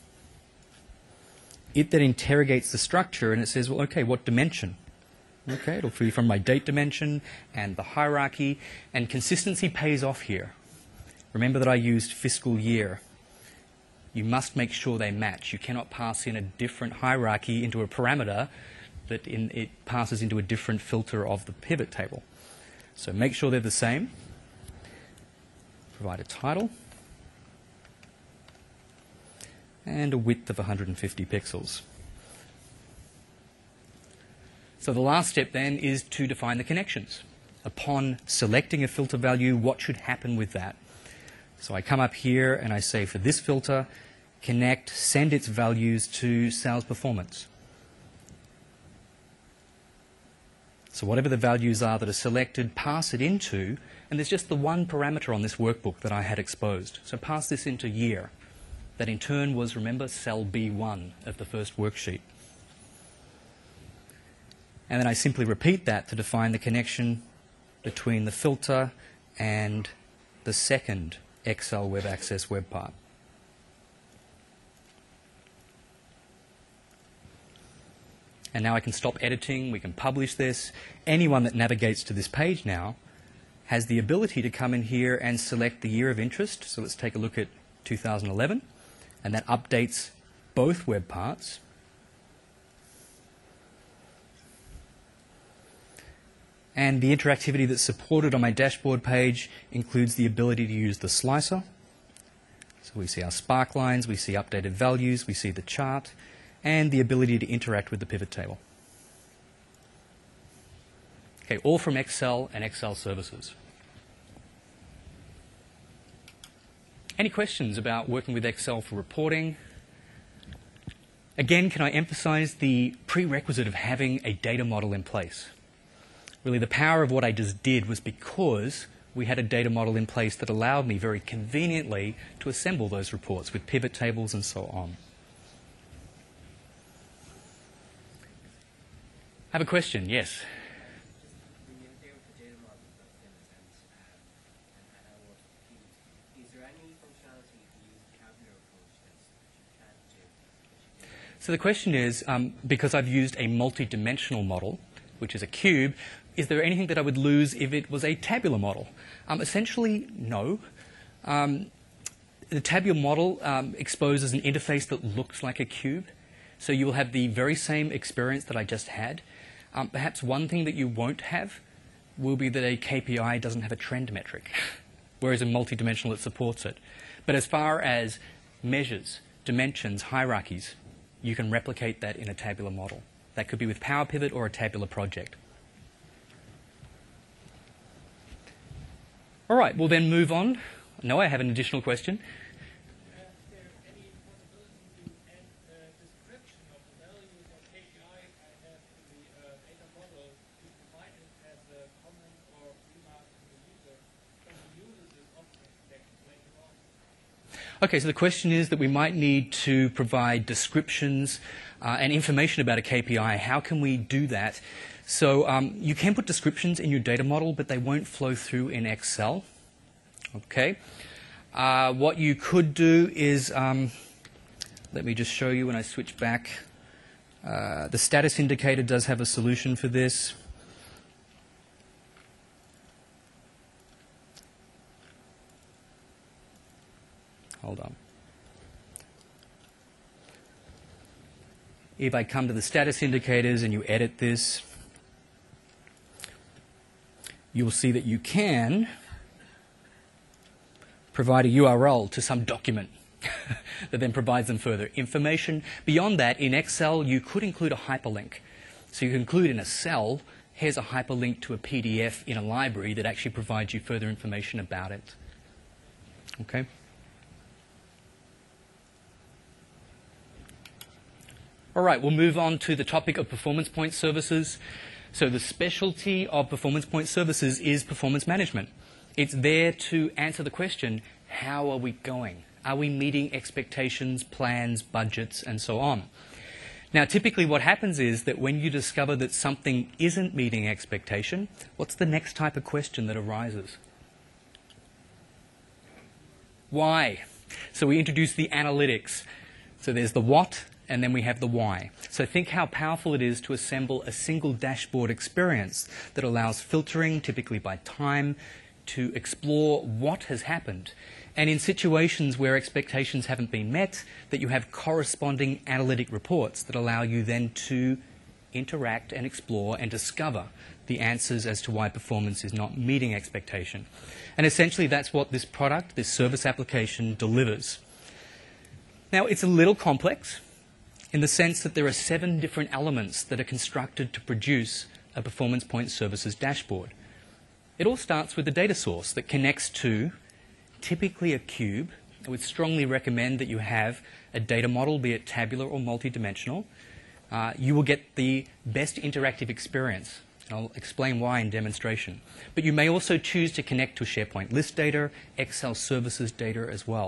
It then interrogates the structure and it says, well, okay, what dimension? Okay, it'll be from my date dimension and the hierarchy, and consistency pays off here. Remember that I used fiscal year. You must make sure they match. You cannot pass in a different hierarchy into a parameter that in, it passes into a different filter of the pivot table. So make sure they're the same. Provide a title. And a width of one hundred fifty pixels. So the last step then is to define the connections. Upon selecting a filter value, what should happen with that? So I come up here and I say for this filter, connect, send its values to sales performance. So whatever the values are that are selected, pass it into, and there's just the one parameter on this workbook that I had exposed. So pass this into year. That in turn was, remember, cell B one of the first worksheet. And then I simply repeat that to define the connection between the filter and the second Excel Web Access web part. And now I can stop editing, we can publish this. Anyone that navigates to this page now has the ability to come in here and select the year of interest. So let's take a look at two thousand eleven. And that updates both web parts. And the interactivity that's supported on my dashboard page includes the ability to use the slicer. So we see our spark lines, we see updated values, we see the chart, and the ability to interact with the pivot table. Okay, all from Excel and Excel services. Any questions about working with Excel for reporting? Again, can I emphasize the prerequisite of having a data model in place? Really, the power of what I just did was because we had a data model in place that allowed me very conveniently to assemble those reports with pivot tables and so on. I have a question, yes? So the question is, um, because I've used a multi-dimensional model, which is a cube, is there anything that I would lose if it was a tabular model? Um, essentially, no. Um, the tabular model um, exposes an interface that looks like a cube, so you will have the very same experience that I just had. Um, perhaps one thing that you won't have will be that a K P I doesn't have a trend metric, whereas in multi-dimensional it supports it. But as far as measures, dimensions, hierarchies, you can replicate that in a tabular model. That could be with Power Pivot or a tabular project. All right, we'll then move on. No, I have an additional question. Uh, is there any possibility to add a description of the values of K P I I have in the uh, data model to provide it as a comment or remark to the user when he uses this object later on? Okay, so the question is that we might need to provide descriptions uh, and information about a K P I. How can we do that? So um, you can put descriptions in your data model, but they won't flow through in Excel. Okay. Uh, what you could do is, um, let me just show you when I switch back. Uh, the status indicator does have a solution for this. Hold on. If I come to the status indicators and you edit this, you'll see that you can provide a U R L to some document that then provides them further information. Beyond that, in Excel, you could include a hyperlink. So you can include in a cell, here's a hyperlink to a P D F in a library that actually provides you further information about it. Okay? All right, we'll move on to the topic of performance point services. So the specialty of performance point services is performance management. It's there to answer the question, how are we going? Are we meeting expectations, plans, budgets, and so on? Now, typically what happens is that when you discover that something isn't meeting expectation, what's the next type of question that arises? Why? So we introduce the analytics. So there's the what, and then we have the why. So think how powerful it is to assemble a single dashboard experience that allows filtering, typically by time, to explore what has happened. And in situations where expectations haven't been met, that you have corresponding analytic reports that allow you then to interact and explore and discover the answers as to why performance is not meeting expectation. And essentially that's what this product, this service application, delivers. Now, it's a little complex in the sense that there are seven different elements that are constructed to produce a performance point services dashboard. It all starts with the data source that connects to typically a cube. I would strongly recommend that you have a data model, be it tabular or multidimensional. Uh, you will get the best interactive experience. And I'll explain why in demonstration. But you may also choose to connect to SharePoint list data, Excel services data as well.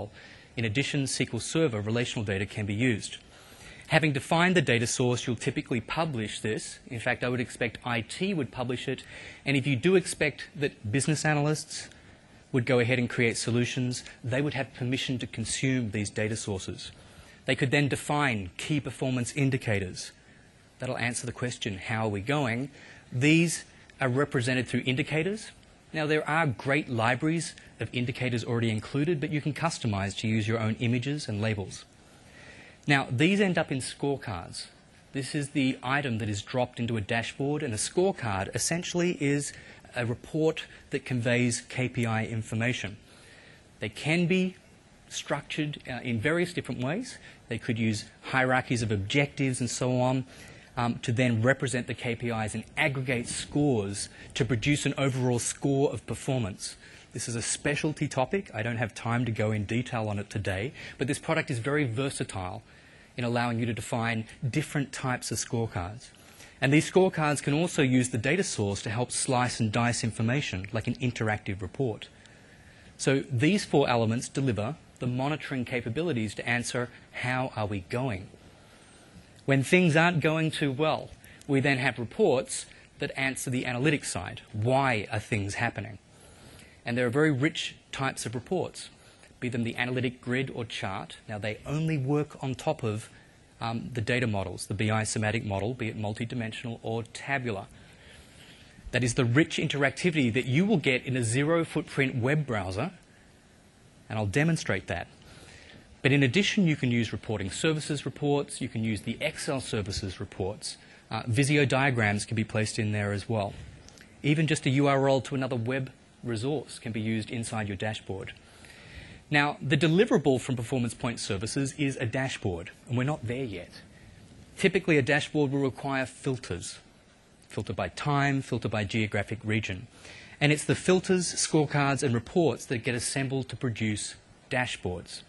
In addition, S Q L Server relational data can be used. Having defined the data source, you'll typically publish this. In fact, I would expect I T would publish it. And if you do expect that business analysts would go ahead and create solutions, they would have permission to consume these data sources. They could then define key performance indicators. That'll answer the question, how are we going? These are represented through indicators. Now, there are great libraries of indicators already included, but you can customize to use your own images and labels. Now, these end up in scorecards. This is the item that is dropped into a dashboard, and a scorecard essentially is a report that conveys K P I information. They can be structured uh, in various different ways. They could use hierarchies of objectives and so on um, to then represent the K P Is and aggregate scores to produce an overall score of performance. This is a specialty topic. I don't have time to go in detail on it today, but this product is very versatile in allowing you to define different types of scorecards. And these scorecards can also use the data source to help slice and dice information, like an interactive report. So these four elements deliver the monitoring capabilities to answer, how are we going? When things aren't going too well, we then have reports that answer the analytics side. Why are things happening? And there are very rich types of reports, be them the analytic grid or chart. Now, they only work on top of um, the data models, the B I semantic model, be it multidimensional or tabular. That is the rich interactivity that you will get in a zero-footprint web browser, and I'll demonstrate that. But in addition, you can use reporting services reports, you can use the Excel services reports. Uh, Visio diagrams can be placed in there as well. Even just a U R L to another web resource can be used inside your dashboard. Now, the deliverable from Performance Point Services is a dashboard, and we're not there yet. Typically, a dashboard will require filters. Filter by time, filter by geographic region. And it's the filters, scorecards, and reports that get assembled to produce dashboards.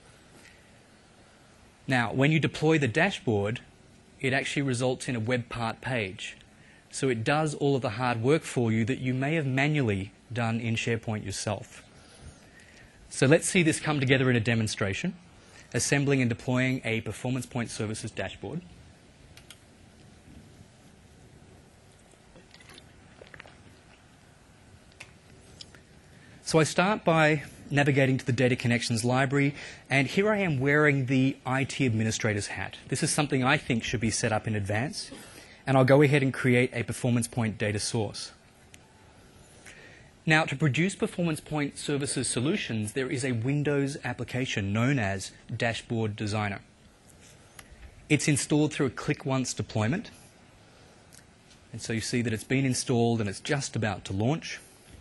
Now, when you deploy the dashboard, it actually results in a web part page. So it does all of the hard work for you that you may have manually done in SharePoint yourself. So let's see this come together in a demonstration, assembling and deploying a Performance Point Services dashboard. So I start by navigating to the Data Connections library, and here I am wearing the I T administrator's hat. This is something I think should be set up in advance, and I'll go ahead and create a Performance Point data source. Now, to produce Performance Point Services solutions, there is a Windows application known as Dashboard Designer. It's installed through a click once deployment, and so you see that it's been installed and it's just about to launch.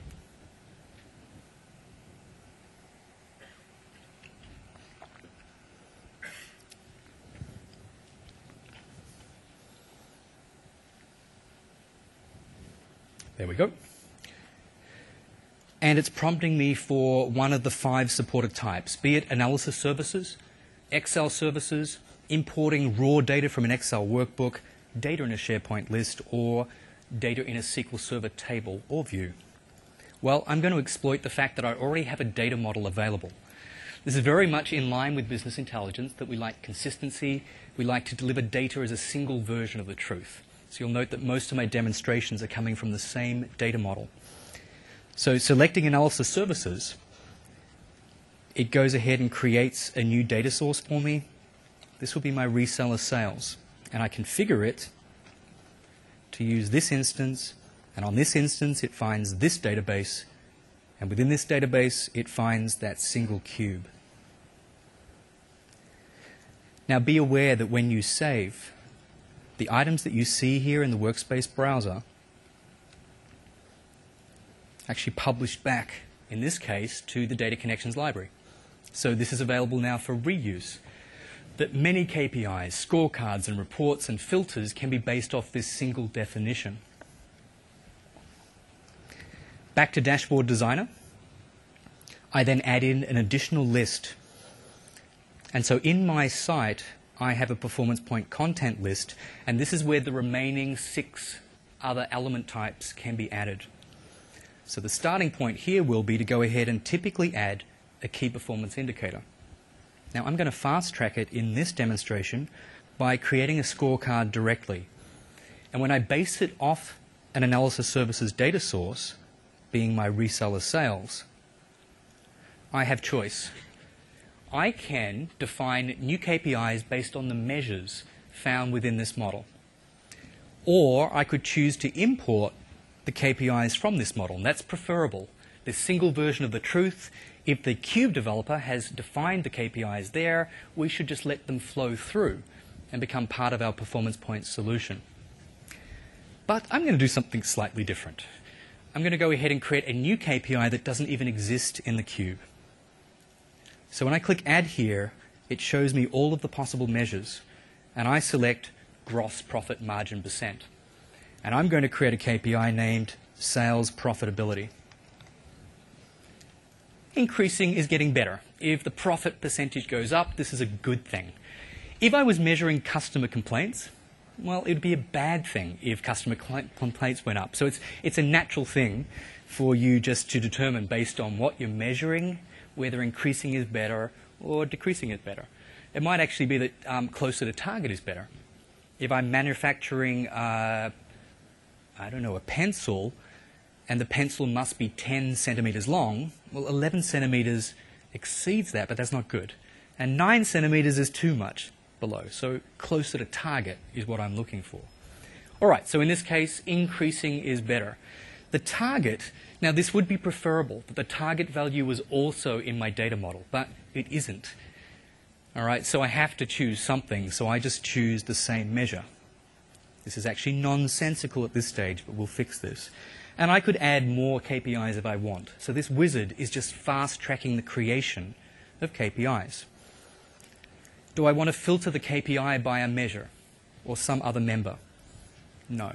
There we go. And it's prompting me for one of the five supported types, be it analysis services, Excel services, importing raw data from an Excel workbook, data in a SharePoint list, or data in a S Q L Server table or view. Well, I'm going to exploit the fact that I already have a data model available. This is very much in line with business intelligence, that we like consistency, we like to deliver data as a single version of the truth. So you'll note that most of my demonstrations are coming from the same data model. So selecting analysis services, it goes ahead and creates a new data source for me. This will be my reseller sales, and I configure it to use this instance, and on this instance it finds this database, and within this database it finds that single cube. Now be aware that when you save, the items that you see here in the Workspace browser actually published back, in this case, to the Data Connections library. So this is available now for reuse. That many K P Is, scorecards and reports and filters can be based off this single definition. Back to Dashboard Designer. I then add in an additional list. And so in my site, I have a Performance Point content list, and this is where the remaining six other element types can be added. So the starting point here will be to go ahead and typically add a key performance indicator. Now I'm going to fast track it in this demonstration by creating a scorecard directly. And when I base it off an analysis services data source, being my reseller sales, I have choice. I can define new K P Is based on the measures found within this model. Or I could choose to import the K P Is from this model, and that's preferable. This single version of the truth, if the Cube developer has defined the K P Is there, we should just let them flow through and become part of our performance point solution. But I'm going to do something slightly different. I'm going to go ahead and create a new K P I that doesn't even exist in the Cube. So when I click Add here, it shows me all of the possible measures, and I select gross profit margin percent. And I'm going to create a K P I named sales profitability. Increasing is getting better. If the profit percentage goes up, this is a good thing. If I was measuring customer complaints, well, it would be a bad thing if customer complaints went up. So it's, it's a natural thing for you just to determine based on what you're measuring whether increasing is better or decreasing is better. It might actually be that um, closer to target is better. If I'm manufacturing, uh, I don't know, a pencil, and the pencil must be ten centimeters long, well, eleven centimeters exceeds that, but that's not good. And nine centimeters is too much below, so closer to target is what I'm looking for. All right, so in this case, increasing is better. The target, now this would be preferable, that the target value was also in my data model, but it isn't. All right, so I have to choose something, so I just choose the same measure. This is actually nonsensical at this stage, but we'll fix this. And I could add more K P Is if I want. So this wizard is just fast-tracking the creation of K P Is. Do I want to filter the K P I by a measure or some other member? No.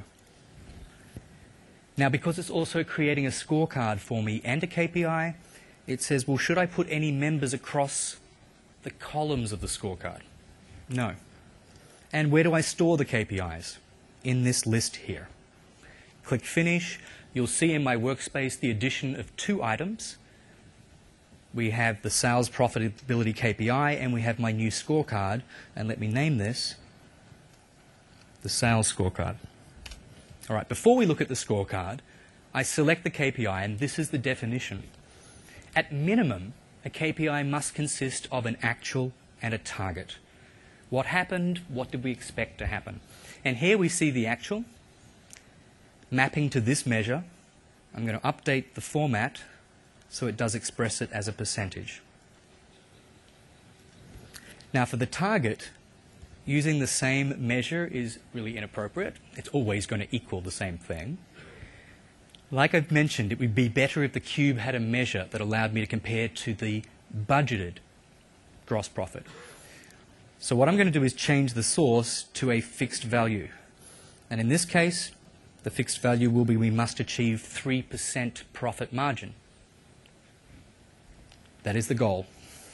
Now, because it's also creating a scorecard for me and a K P I, it says, well, should I put any members across the columns of the scorecard? No. And where do I store the K P Is? In this list here. Click Finish. You'll see in my workspace the addition of two items. We have the sales profitability K P I, and we have my new scorecard. And let me name this the sales scorecard. All right, before we look at the scorecard, I select the K P I, and this is the definition. At minimum, a K P I must consist of an actual and a target. What happened? What did we expect to happen? And here we see the actual mapping to this measure. I'm going to update the format so it does express it as a percentage. Now for the target, using the same measure is really inappropriate. It's always going to equal the same thing. Like I've mentioned, it would be better if the Cube had a measure that allowed me to compare to the budgeted gross profit. So what I'm going to do is change the source to a fixed value. And in this case, the fixed value will be we must achieve three percent profit margin. That is the goal.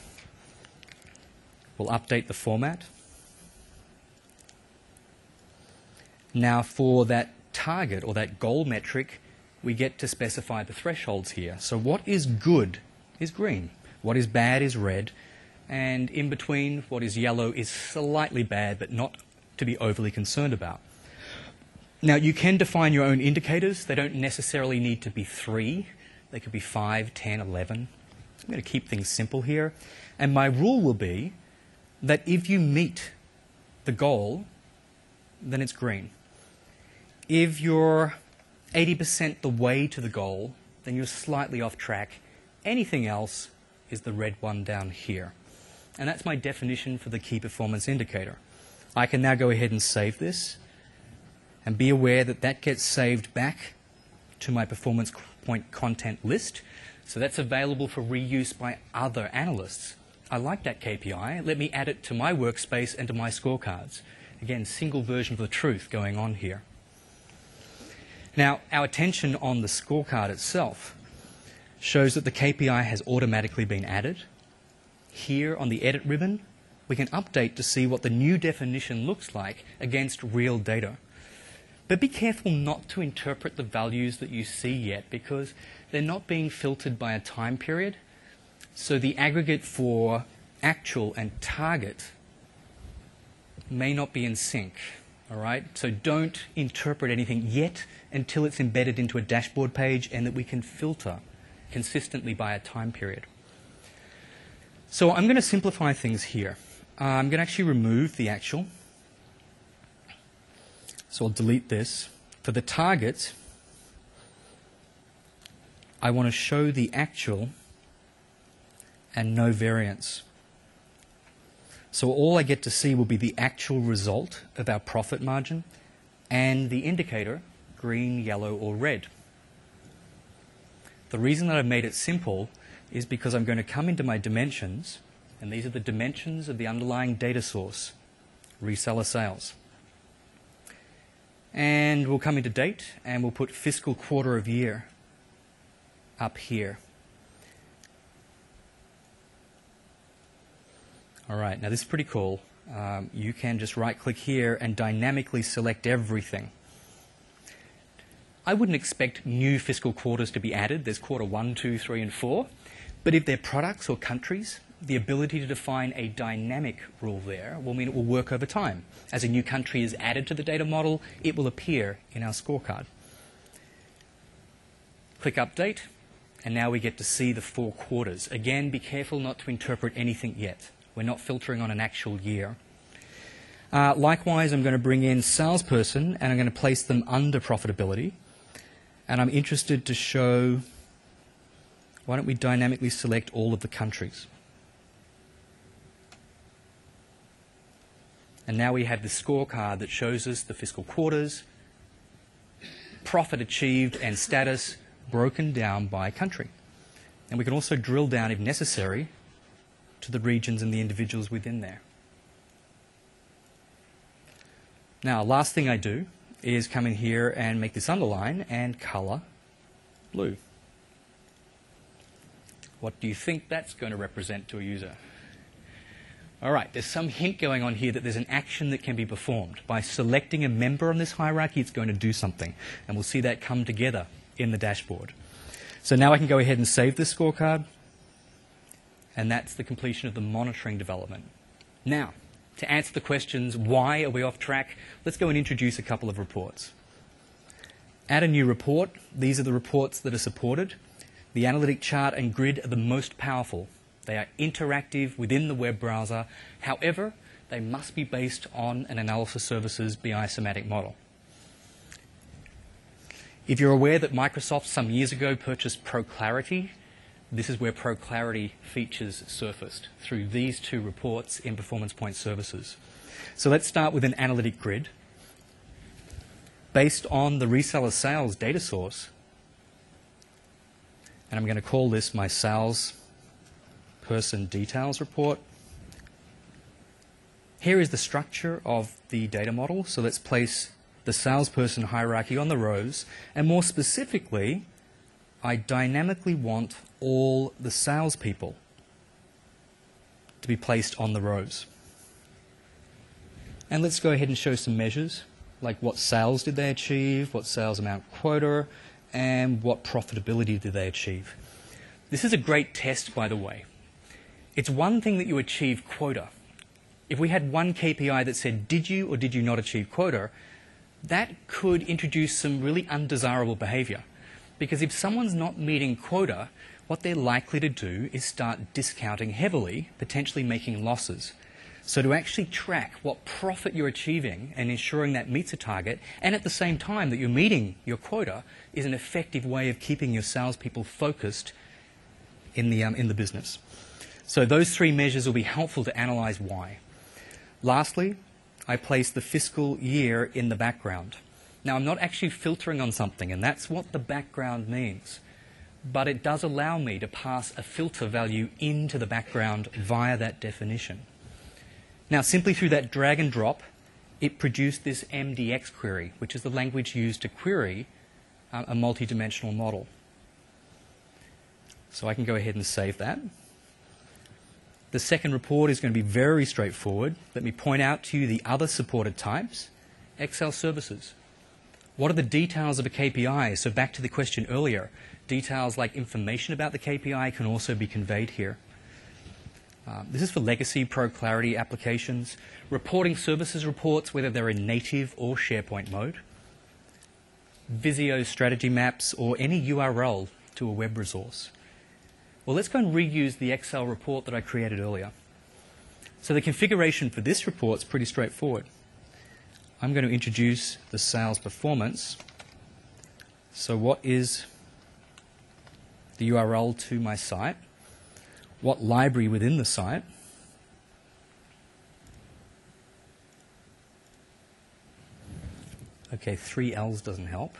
We'll update the format. Now for that target or that goal metric, we get to specify the thresholds here. So what is good is green. What is bad is red. And in between, what is yellow is slightly bad, but not to be overly concerned about. Now, you can define your own indicators. They don't necessarily need to be three. They could be five, ten, eleven. I'm going to keep things simple here. And my rule will be that if you meet the goal, then it's green. If you're eighty percent the way to the goal, then you're slightly off track. Anything else is the red one down here. And that's my definition for the key performance indicator. I can now go ahead and save this and be aware that that gets saved back to my performance point content list. So that's available for reuse by other analysts. I like that K P I. Let me add it to my workspace and to my scorecards. Again, single version of the truth going on here. Now, our attention on the scorecard itself shows that the K P I has automatically been added. Here on the edit ribbon, we can update to see what the new definition looks like against real data. But be careful not to interpret the values that you see yet, because they're not being filtered by a time period. So the aggregate for actual and target may not be in sync. All right? So don't interpret anything yet until it's embedded into a dashboard page and that we can filter consistently by a time period. So I'm going to simplify things here. Uh, I'm going to actually remove the actual. So I'll delete this. For the target, I want to show the actual and no variance. So all I get to see will be the actual result of our profit margin and the indicator, green, yellow, or red. The reason that I've made it simple is because I'm going to come into my dimensions, and these are the dimensions of the underlying data source, reseller sales. And we'll come into date, and we'll put fiscal quarter of year up here. All right, now this is pretty cool. Um, you can just right-click here and dynamically select everything. I wouldn't expect new fiscal quarters to be added. There's quarter one, two, three, and four. But if they're products or countries, the ability to define a dynamic rule there will mean it will work over time. As a new country is added to the data model, it will appear in our scorecard. Click Update, and now we get to see the four quarters. Again, be careful not to interpret anything yet. We're not filtering on an actual year. Uh, likewise, I'm going to bring in salesperson, and I'm going to place them under profitability. And I'm interested to show, why don't we dynamically select all of the countries? And now we have the scorecard that shows us the fiscal quarters, profit achieved, and status broken down by country. And we can also drill down, if necessary, to the regions and the individuals within there. Now, last thing I do is come in here and make this underline and color blue. What do you think that's going to represent to a user? All right, there's some hint going on here that there's an action that can be performed. By selecting a member on this hierarchy, it's going to do something. And we'll see that come together in the dashboard. So now I can go ahead and save this scorecard. And that's the completion of the monitoring development. Now, to answer the questions, why are we off track, let's go and introduce a couple of reports. Add a new report. These are the reports that are supported. The analytic chart and grid are the most powerful. They are interactive within the web browser. However, they must be based on an Analysis Services B I semantic model. If you're aware that Microsoft some years ago purchased ProClarity, this is where ProClarity features surfaced through these two reports in Performance Point Services. So let's start with an analytic grid. Based on the reseller sales data source, and I'm going to call this my sales person details report. Here is the structure of the data model. So let's place the salesperson hierarchy on the rows, and more specifically, I dynamically want all the salespeople to be placed on the rows. And let's go ahead and show some measures, like what sales did they achieve, what sales amount quota, and what profitability did they achieve. This is a great test, by the way. It's one thing that you achieve quota. If we had one K P I that said, did you or did you not achieve quota, that could introduce some really undesirable behavior. Because if someone's not meeting quota, what they're likely to do is start discounting heavily, potentially making losses. So to actually track what profit you're achieving and ensuring that meets a target, and at the same time that you're meeting your quota, is an effective way of keeping your salespeople focused in the, um, in the business. So those three measures will be helpful to analyze why. Lastly, I place the fiscal year in the background. Now, I'm not actually filtering on something, and that's what the background means. But it does allow me to pass a filter value into the background via that definition. Now, simply through that drag and drop, it produced this M D X query, which is the language used to query uh, a multi-dimensional model. So I can go ahead and save that. The second report is going to be very straightforward. Let me point out to you the other supported types. Excel services. What are the details of a K P I? So back to the question earlier, details like information about the K P I can also be conveyed here. Um, this is for legacy Pro Clarity applications, reporting services reports, whether they're in native or SharePoint mode, Visio strategy maps, or any U R L to a web resource. Well, let's go and reuse the Excel report that I created earlier. So the configuration for this report is pretty straightforward. I'm going to introduce the sales performance. So what is the U R L to my site? What library within the site? Okay, three L's doesn't help.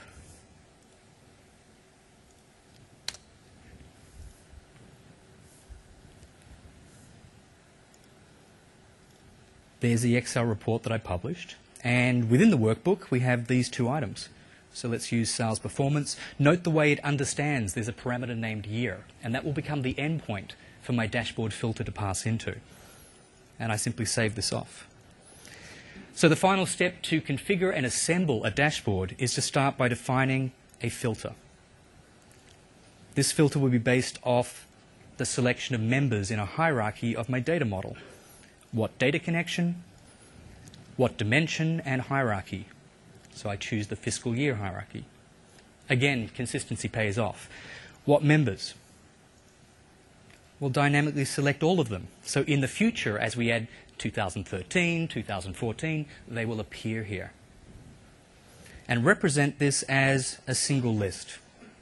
There's the Excel report that I published. And within the workbook, we have these two items. So let's use sales performance. Note the way it understands there's a parameter named year, and that will become the endpoint for my dashboard filter to pass into. And I simply save this off. So the final step to configure and assemble a dashboard is to start by defining a filter. This filter will be based off the selection of members in a hierarchy of my data model. What data connection, what dimension, and hierarchy. So I choose the fiscal year hierarchy. Again, consistency pays off. What members? We'll dynamically select all of them. So in the future, as we add two thousand thirteen, two thousand fourteen, they will appear here. And represent this as a single list.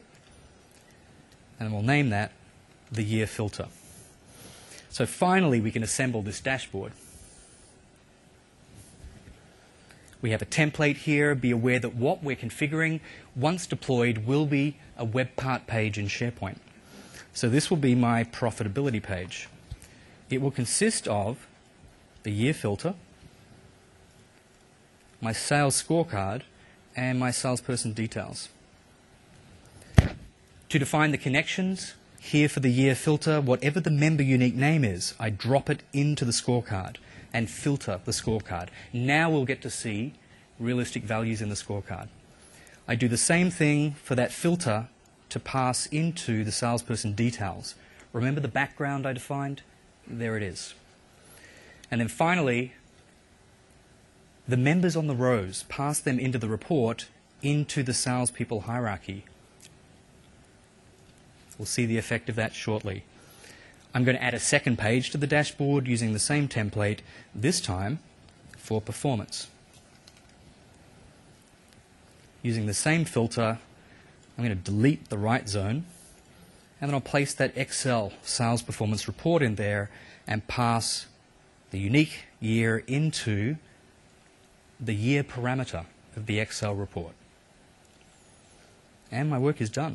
And we'll name that the year filter. So finally, we can assemble this dashboard. We have a template here. Be aware that what we're configuring, once deployed, will be a web part page in SharePoint. So this will be my profitability page. It will consist of the year filter, my sales scorecard, and my salesperson details. To define the connections, here for the year filter, whatever the member unique name is, I drop it into the scorecard and filter the scorecard. Now we'll get to see realistic values in the scorecard. I do the same thing for that filter to pass into the salesperson details. Remember the background I defined? There it is. And then finally, the members on the rows, pass them into the report into the salespeople hierarchy. We'll see the effect of that shortly. I'm going to add a second page to the dashboard using the same template, this time for performance. Using the same filter, I'm going to delete the right zone, and then I'll place that Excel sales performance report in there and pass the unique year into the year parameter of the Excel report. And my work is done.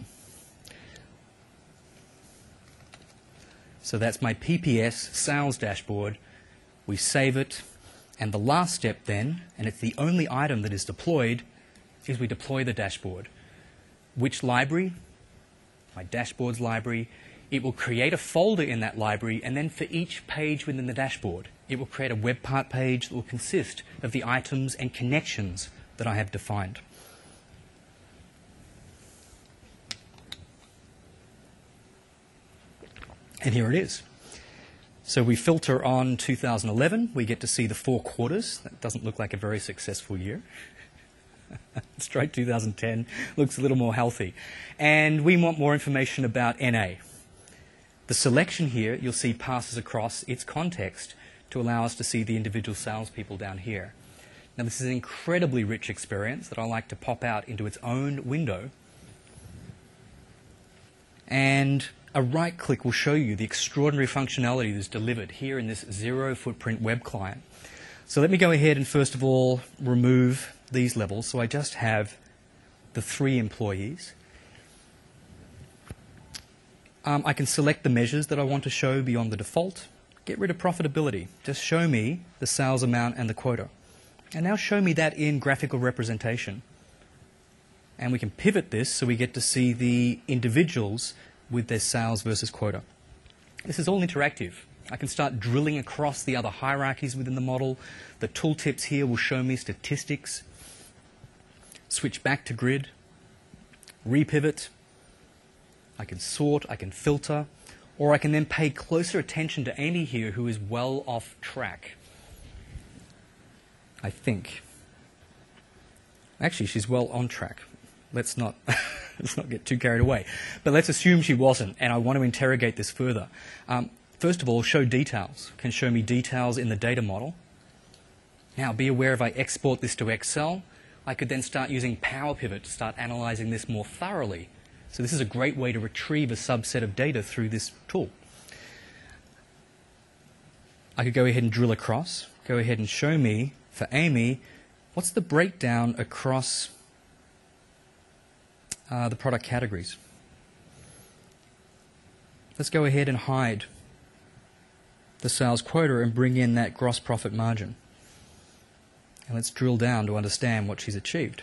So that's my P P S sales dashboard. We save it, and the last step then, and it's the only item that is deployed, is we deploy the dashboard. Which library? My dashboards library. It will create a folder in that library, and then for each page within the dashboard, it will create a web part page that will consist of the items and connections that I have defined. And here it is. So we filter on two thousand eleven. We get to see the four quarters. That doesn't look like a very successful year. Straight two thousand ten looks a little more healthy. And we want more information about N A. The selection here, you'll see, passes across its context to allow us to see the individual salespeople down here. Now, this is an incredibly rich experience that I like to pop out into its own window. And a right click will show you the extraordinary functionality that's delivered here in this zero footprint web client. So let me go ahead and first of all remove these levels. So I just have the three employees. Um, I can select the measures that I want to show beyond the default. Get rid of profitability. Just show me the sales amount and the quota. And now show me that in graphical representation. And we can pivot this so we get to see the individuals with their sales versus quota. This is all interactive. I can start drilling across the other hierarchies within the model. The tooltips here will show me statistics. Switch back to grid. Repivot. I can sort, I can filter. Or I can then pay closer attention to Amy here, who is well off track. I think. Actually, she's well on track. Let's not, let's not get too carried away. But let's assume she wasn't, and I want to interrogate this further. Um, first of all, show details. Can show me details in the data model. Now, be aware if I export this to Excel, I could then start using Power Pivot to start analyzing this more thoroughly. So this is a great way to retrieve a subset of data through this tool. I could go ahead and drill across, go ahead and show me, for Amy, what's the breakdown across uh, the product categories. Let's go ahead and hide the sales quota and bring in that gross profit margin. And let's drill down to understand what she's achieved.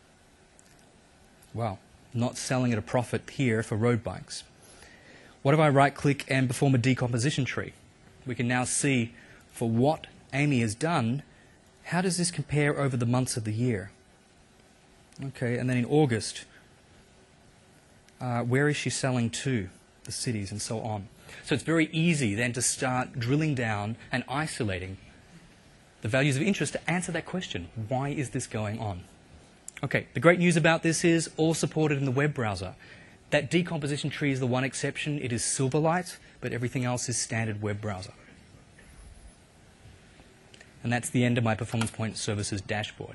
Wow. Not selling at a profit here for road bikes. What if I right-click and perform a decomposition tree? We can now see for what Amy has done, how does this compare over the months of the year? Okay, and then in August, uh, where is she selling to? The cities and so on. So it's very easy then to start drilling down and isolating the values of interest to answer that question. Why is this going on? Okay, the great news about this is all supported in the web browser. That decomposition tree is the one exception. It is Silverlight, but everything else is standard web browser. And that's the end of my Performance Point Services dashboard.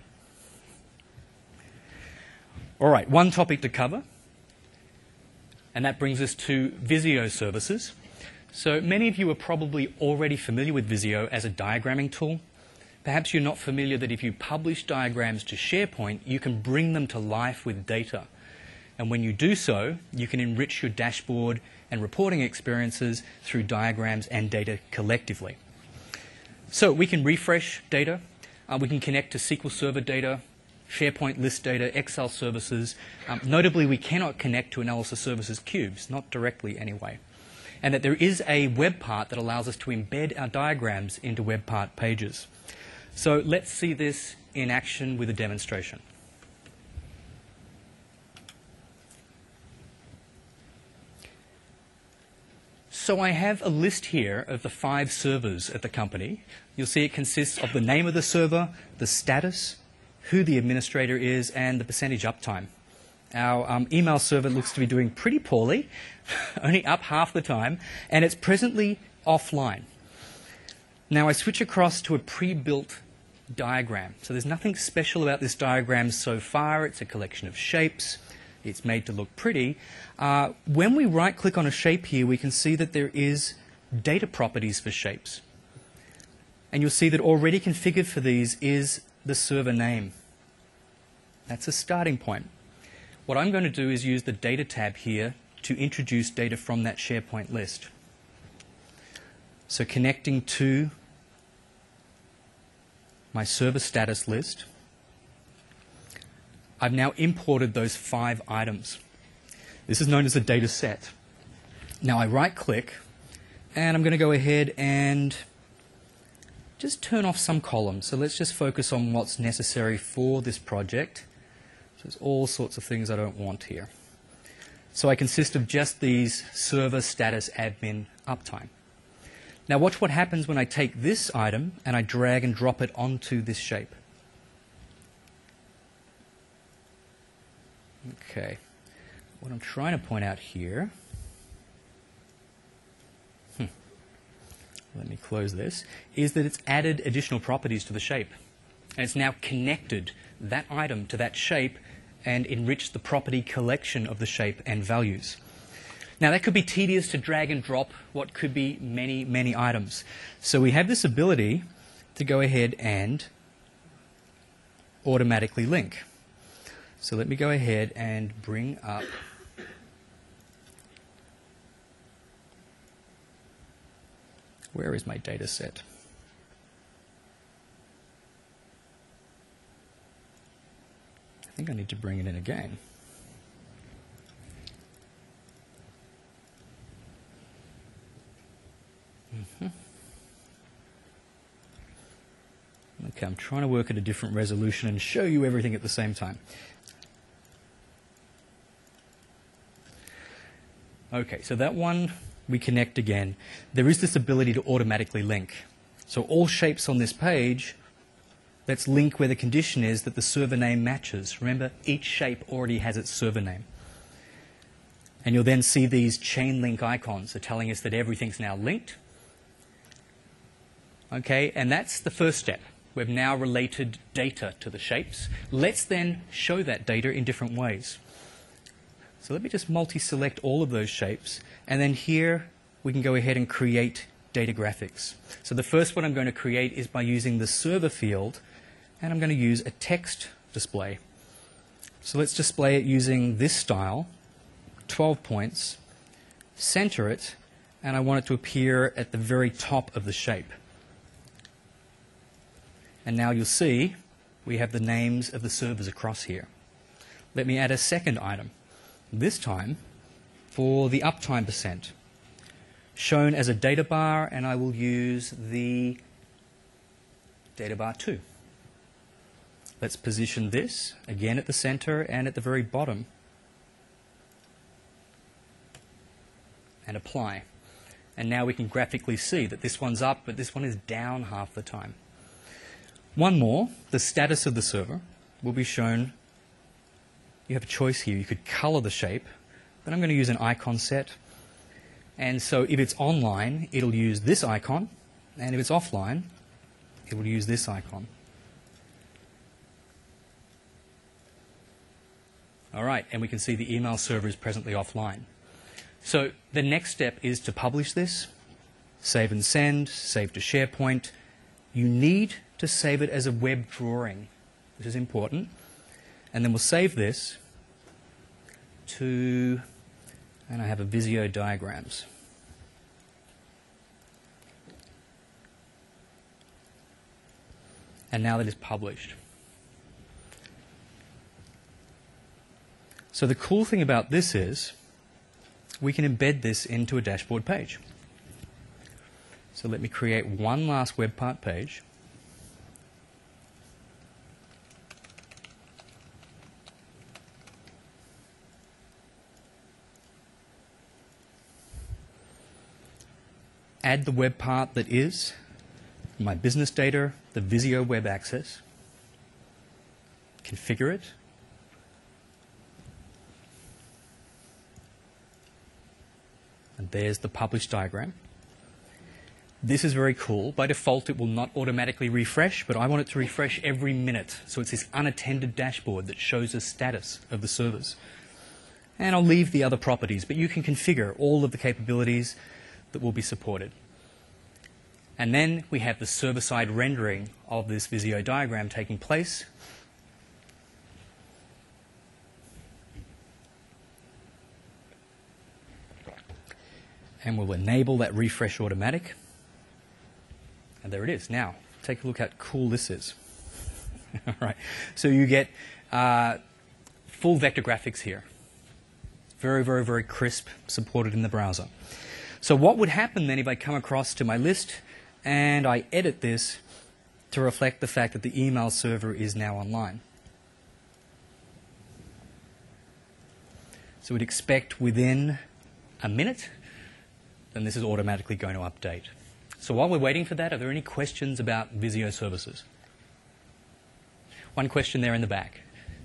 All right, one topic to cover, and that brings us to Visio services. So many of you are probably already familiar with Visio as a diagramming tool. Perhaps you're not familiar that if you publish diagrams to SharePoint, you can bring them to life with data. And when you do so, you can enrich your dashboard and reporting experiences through diagrams and data collectively. So we can refresh data, uh, we can connect to S Q L Server data, SharePoint list data, Excel services. Um, notably, we cannot connect to Analysis Services cubes, not directly anyway. And that there is a web part that allows us to embed our diagrams into web part pages. So let's see this in action with a demonstration. So I have a list here of the five servers at the company. You'll see it consists of the name of the server, the status, who the administrator is, and the percentage uptime. Our um, email server looks to be doing pretty poorly, only up half the time, and it's presently offline. Now I switch across to a pre-built diagram. So there's nothing special about this diagram so far. It's a collection of shapes. It's made to look pretty. Uh, when we right-click on a shape here, we can see that there is data properties for shapes. And you'll see that already configured for these is the server name. That's a starting point. What I'm going to do is use the Data tab here to introduce data from that SharePoint list. So connecting to my server status list, I've now imported those five items. This is known as a data set. Now I right-click, and I'm going to go ahead and just turn off some columns. So let's just focus on what's necessary for this project. So there's all sorts of things I don't want here. So I consist of just these server status admin uptime. Now watch what happens when I take this item and I drag and drop it onto this shape. Okay, what I'm trying to point out here, hmm, let me close this, is that it's added additional properties to the shape. And it's now connected that item to that shape and enriched the property collection of the shape and values. Now that could be tedious to drag and drop what could be many, many items. So we have this ability to go ahead and automatically link. So let me go ahead and bring up where is my data set? I think I need to bring it in again. Mm-hmm. Okay, I'm trying to work at a different resolution and show you everything at the same time. Okay, so that one we connect again, there is this ability to automatically link. So all shapes on this page, let's link where the condition is that the server name matches. Remember, each shape already has its server name. And you'll then see these chain link icons are telling us that everything's now linked. Okay, and that's the first step. We've now related data to the shapes. Let's then show that data in different ways. So let me just multi-select all of those shapes, and then here we can go ahead and create data graphics. So the first one I'm going to create is by using the server field, and I'm going to use a text display. So let's display it using this style, twelve points, center it, and I want it to appear at the very top of the shape. And now you'll see we have the names of the servers across here. Let me add a second item, this time for the uptime percent, shown as a data bar, and I will use the data bar two. Let's position this again at the center and at the very bottom, and apply. And now we can graphically see that this one's up, but this one is down half the time. One more, the status of the server will be shown. You have a choice here. You could color the shape, but I'm going to use an icon set. And so if it's online, it'll use this icon, and if it's offline, it will use this icon. All right, and we can see the email server is presently offline. So the next step is to publish this, save and send, save to SharePoint. You need to save it as a web drawing. This is important. And then we'll save this to, and I have a Visio diagrams. And now that it's published. So the cool thing about this is we can embed this into a dashboard page. So let me create one last web part page. Add the web part that is my business data, the Visio web access, configure it, and there's the published diagram. This is very cool. By default, it will not automatically refresh, but I want it to refresh every minute. So it's this unattended dashboard that shows the status of the servers. And I'll leave the other properties, but you can configure all of the capabilities that will be supported. And then we have the server-side rendering of this Visio diagram taking place. And we'll enable that refresh automatic. And there it is. Now, take a look how cool this is. All right. So you get uh, full vector graphics here. Very, very, very crisp, supported in the browser. So what would happen then if I come across to my list and I edit this to reflect the fact that the email server is now online? So we'd expect within a minute, then this is automatically going to update. So while we're waiting for that, are there any questions about Visio services? One question there in the back.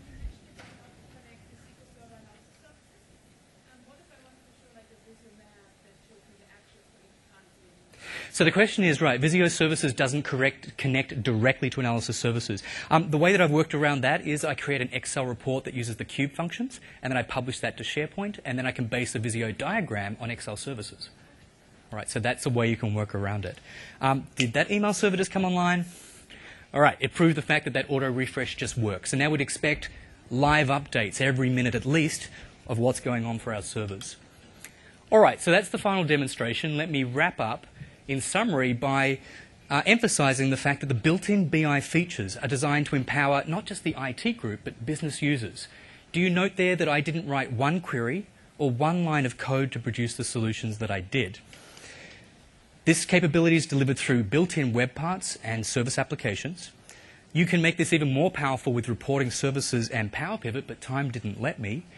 So the question is, right, Visio Services doesn't correct, connect directly to Analysis Services. Um, the way that I've worked around that is I create an Excel report that uses the cube functions, and then I publish that to SharePoint, and then I can base a Visio diagram on Excel services. All right, so that's a way you can work around it. Um, did that email server just come online? All right, it proved the fact that that auto refresh just works. So now we'd expect live updates every minute at least of what's going on for our servers. All right, so that's the final demonstration. Let me wrap up in summary by uh, emphasizing the fact that the built-in B I features are designed to empower not just the I T group, but business users. Do you note there that I didn't write one query or one line of code to produce the solutions that I did? This capability is delivered through built-in web parts and service applications. You can make this even more powerful with reporting services and Power Pivot, but time didn't let me.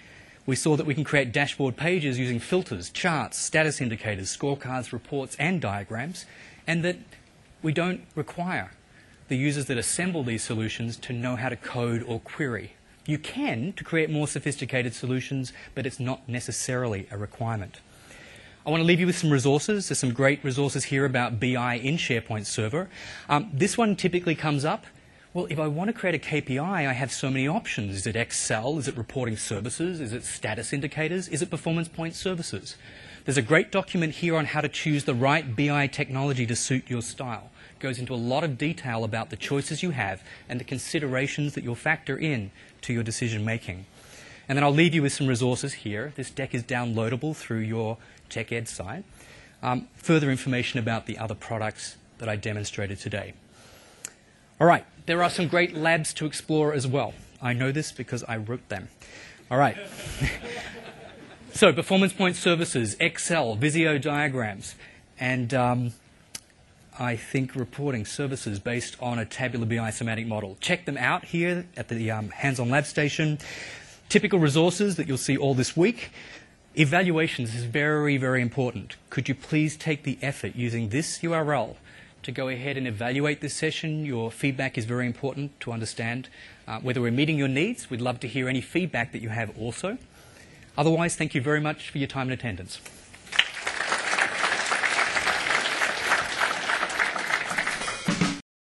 We saw that we can create dashboard pages using filters, charts, status indicators, scorecards, reports, and diagrams, and that we don't require the users that assemble these solutions to know how to code or query. You can to create more sophisticated solutions, but it's not necessarily a requirement. I want to leave you with some resources. There's some great resources here about B I in SharePoint Server. Um, this one typically comes up. Well, if I want to create a K P I, I have so many options. Is it Excel? Is it reporting services? Is it status indicators? Is it performance point services? There's a great document here on how to choose the right B I technology to suit your style. It goes into a lot of detail about the choices you have and the considerations that you'll factor in to your decision making. And then I'll leave you with some resources here. This deck is downloadable through your TechEd site. Um, further information about the other products that I demonstrated today. All right, there are some great labs to explore as well. I know this because I wrote them. All right. So, performance point services, Excel, Visio diagrams, and um, I think reporting services based on a tabular B I semantic model. Check them out here at the um, hands-on lab station. Typical resources that you'll see all this week. Evaluations is very, very important. Could you please take the effort using this U R L to go ahead and evaluate this session? Your feedback is very important to understand uh, whether we're meeting your needs. We'd love to hear any feedback that you have also. Otherwise, thank you very much for your time and attendance.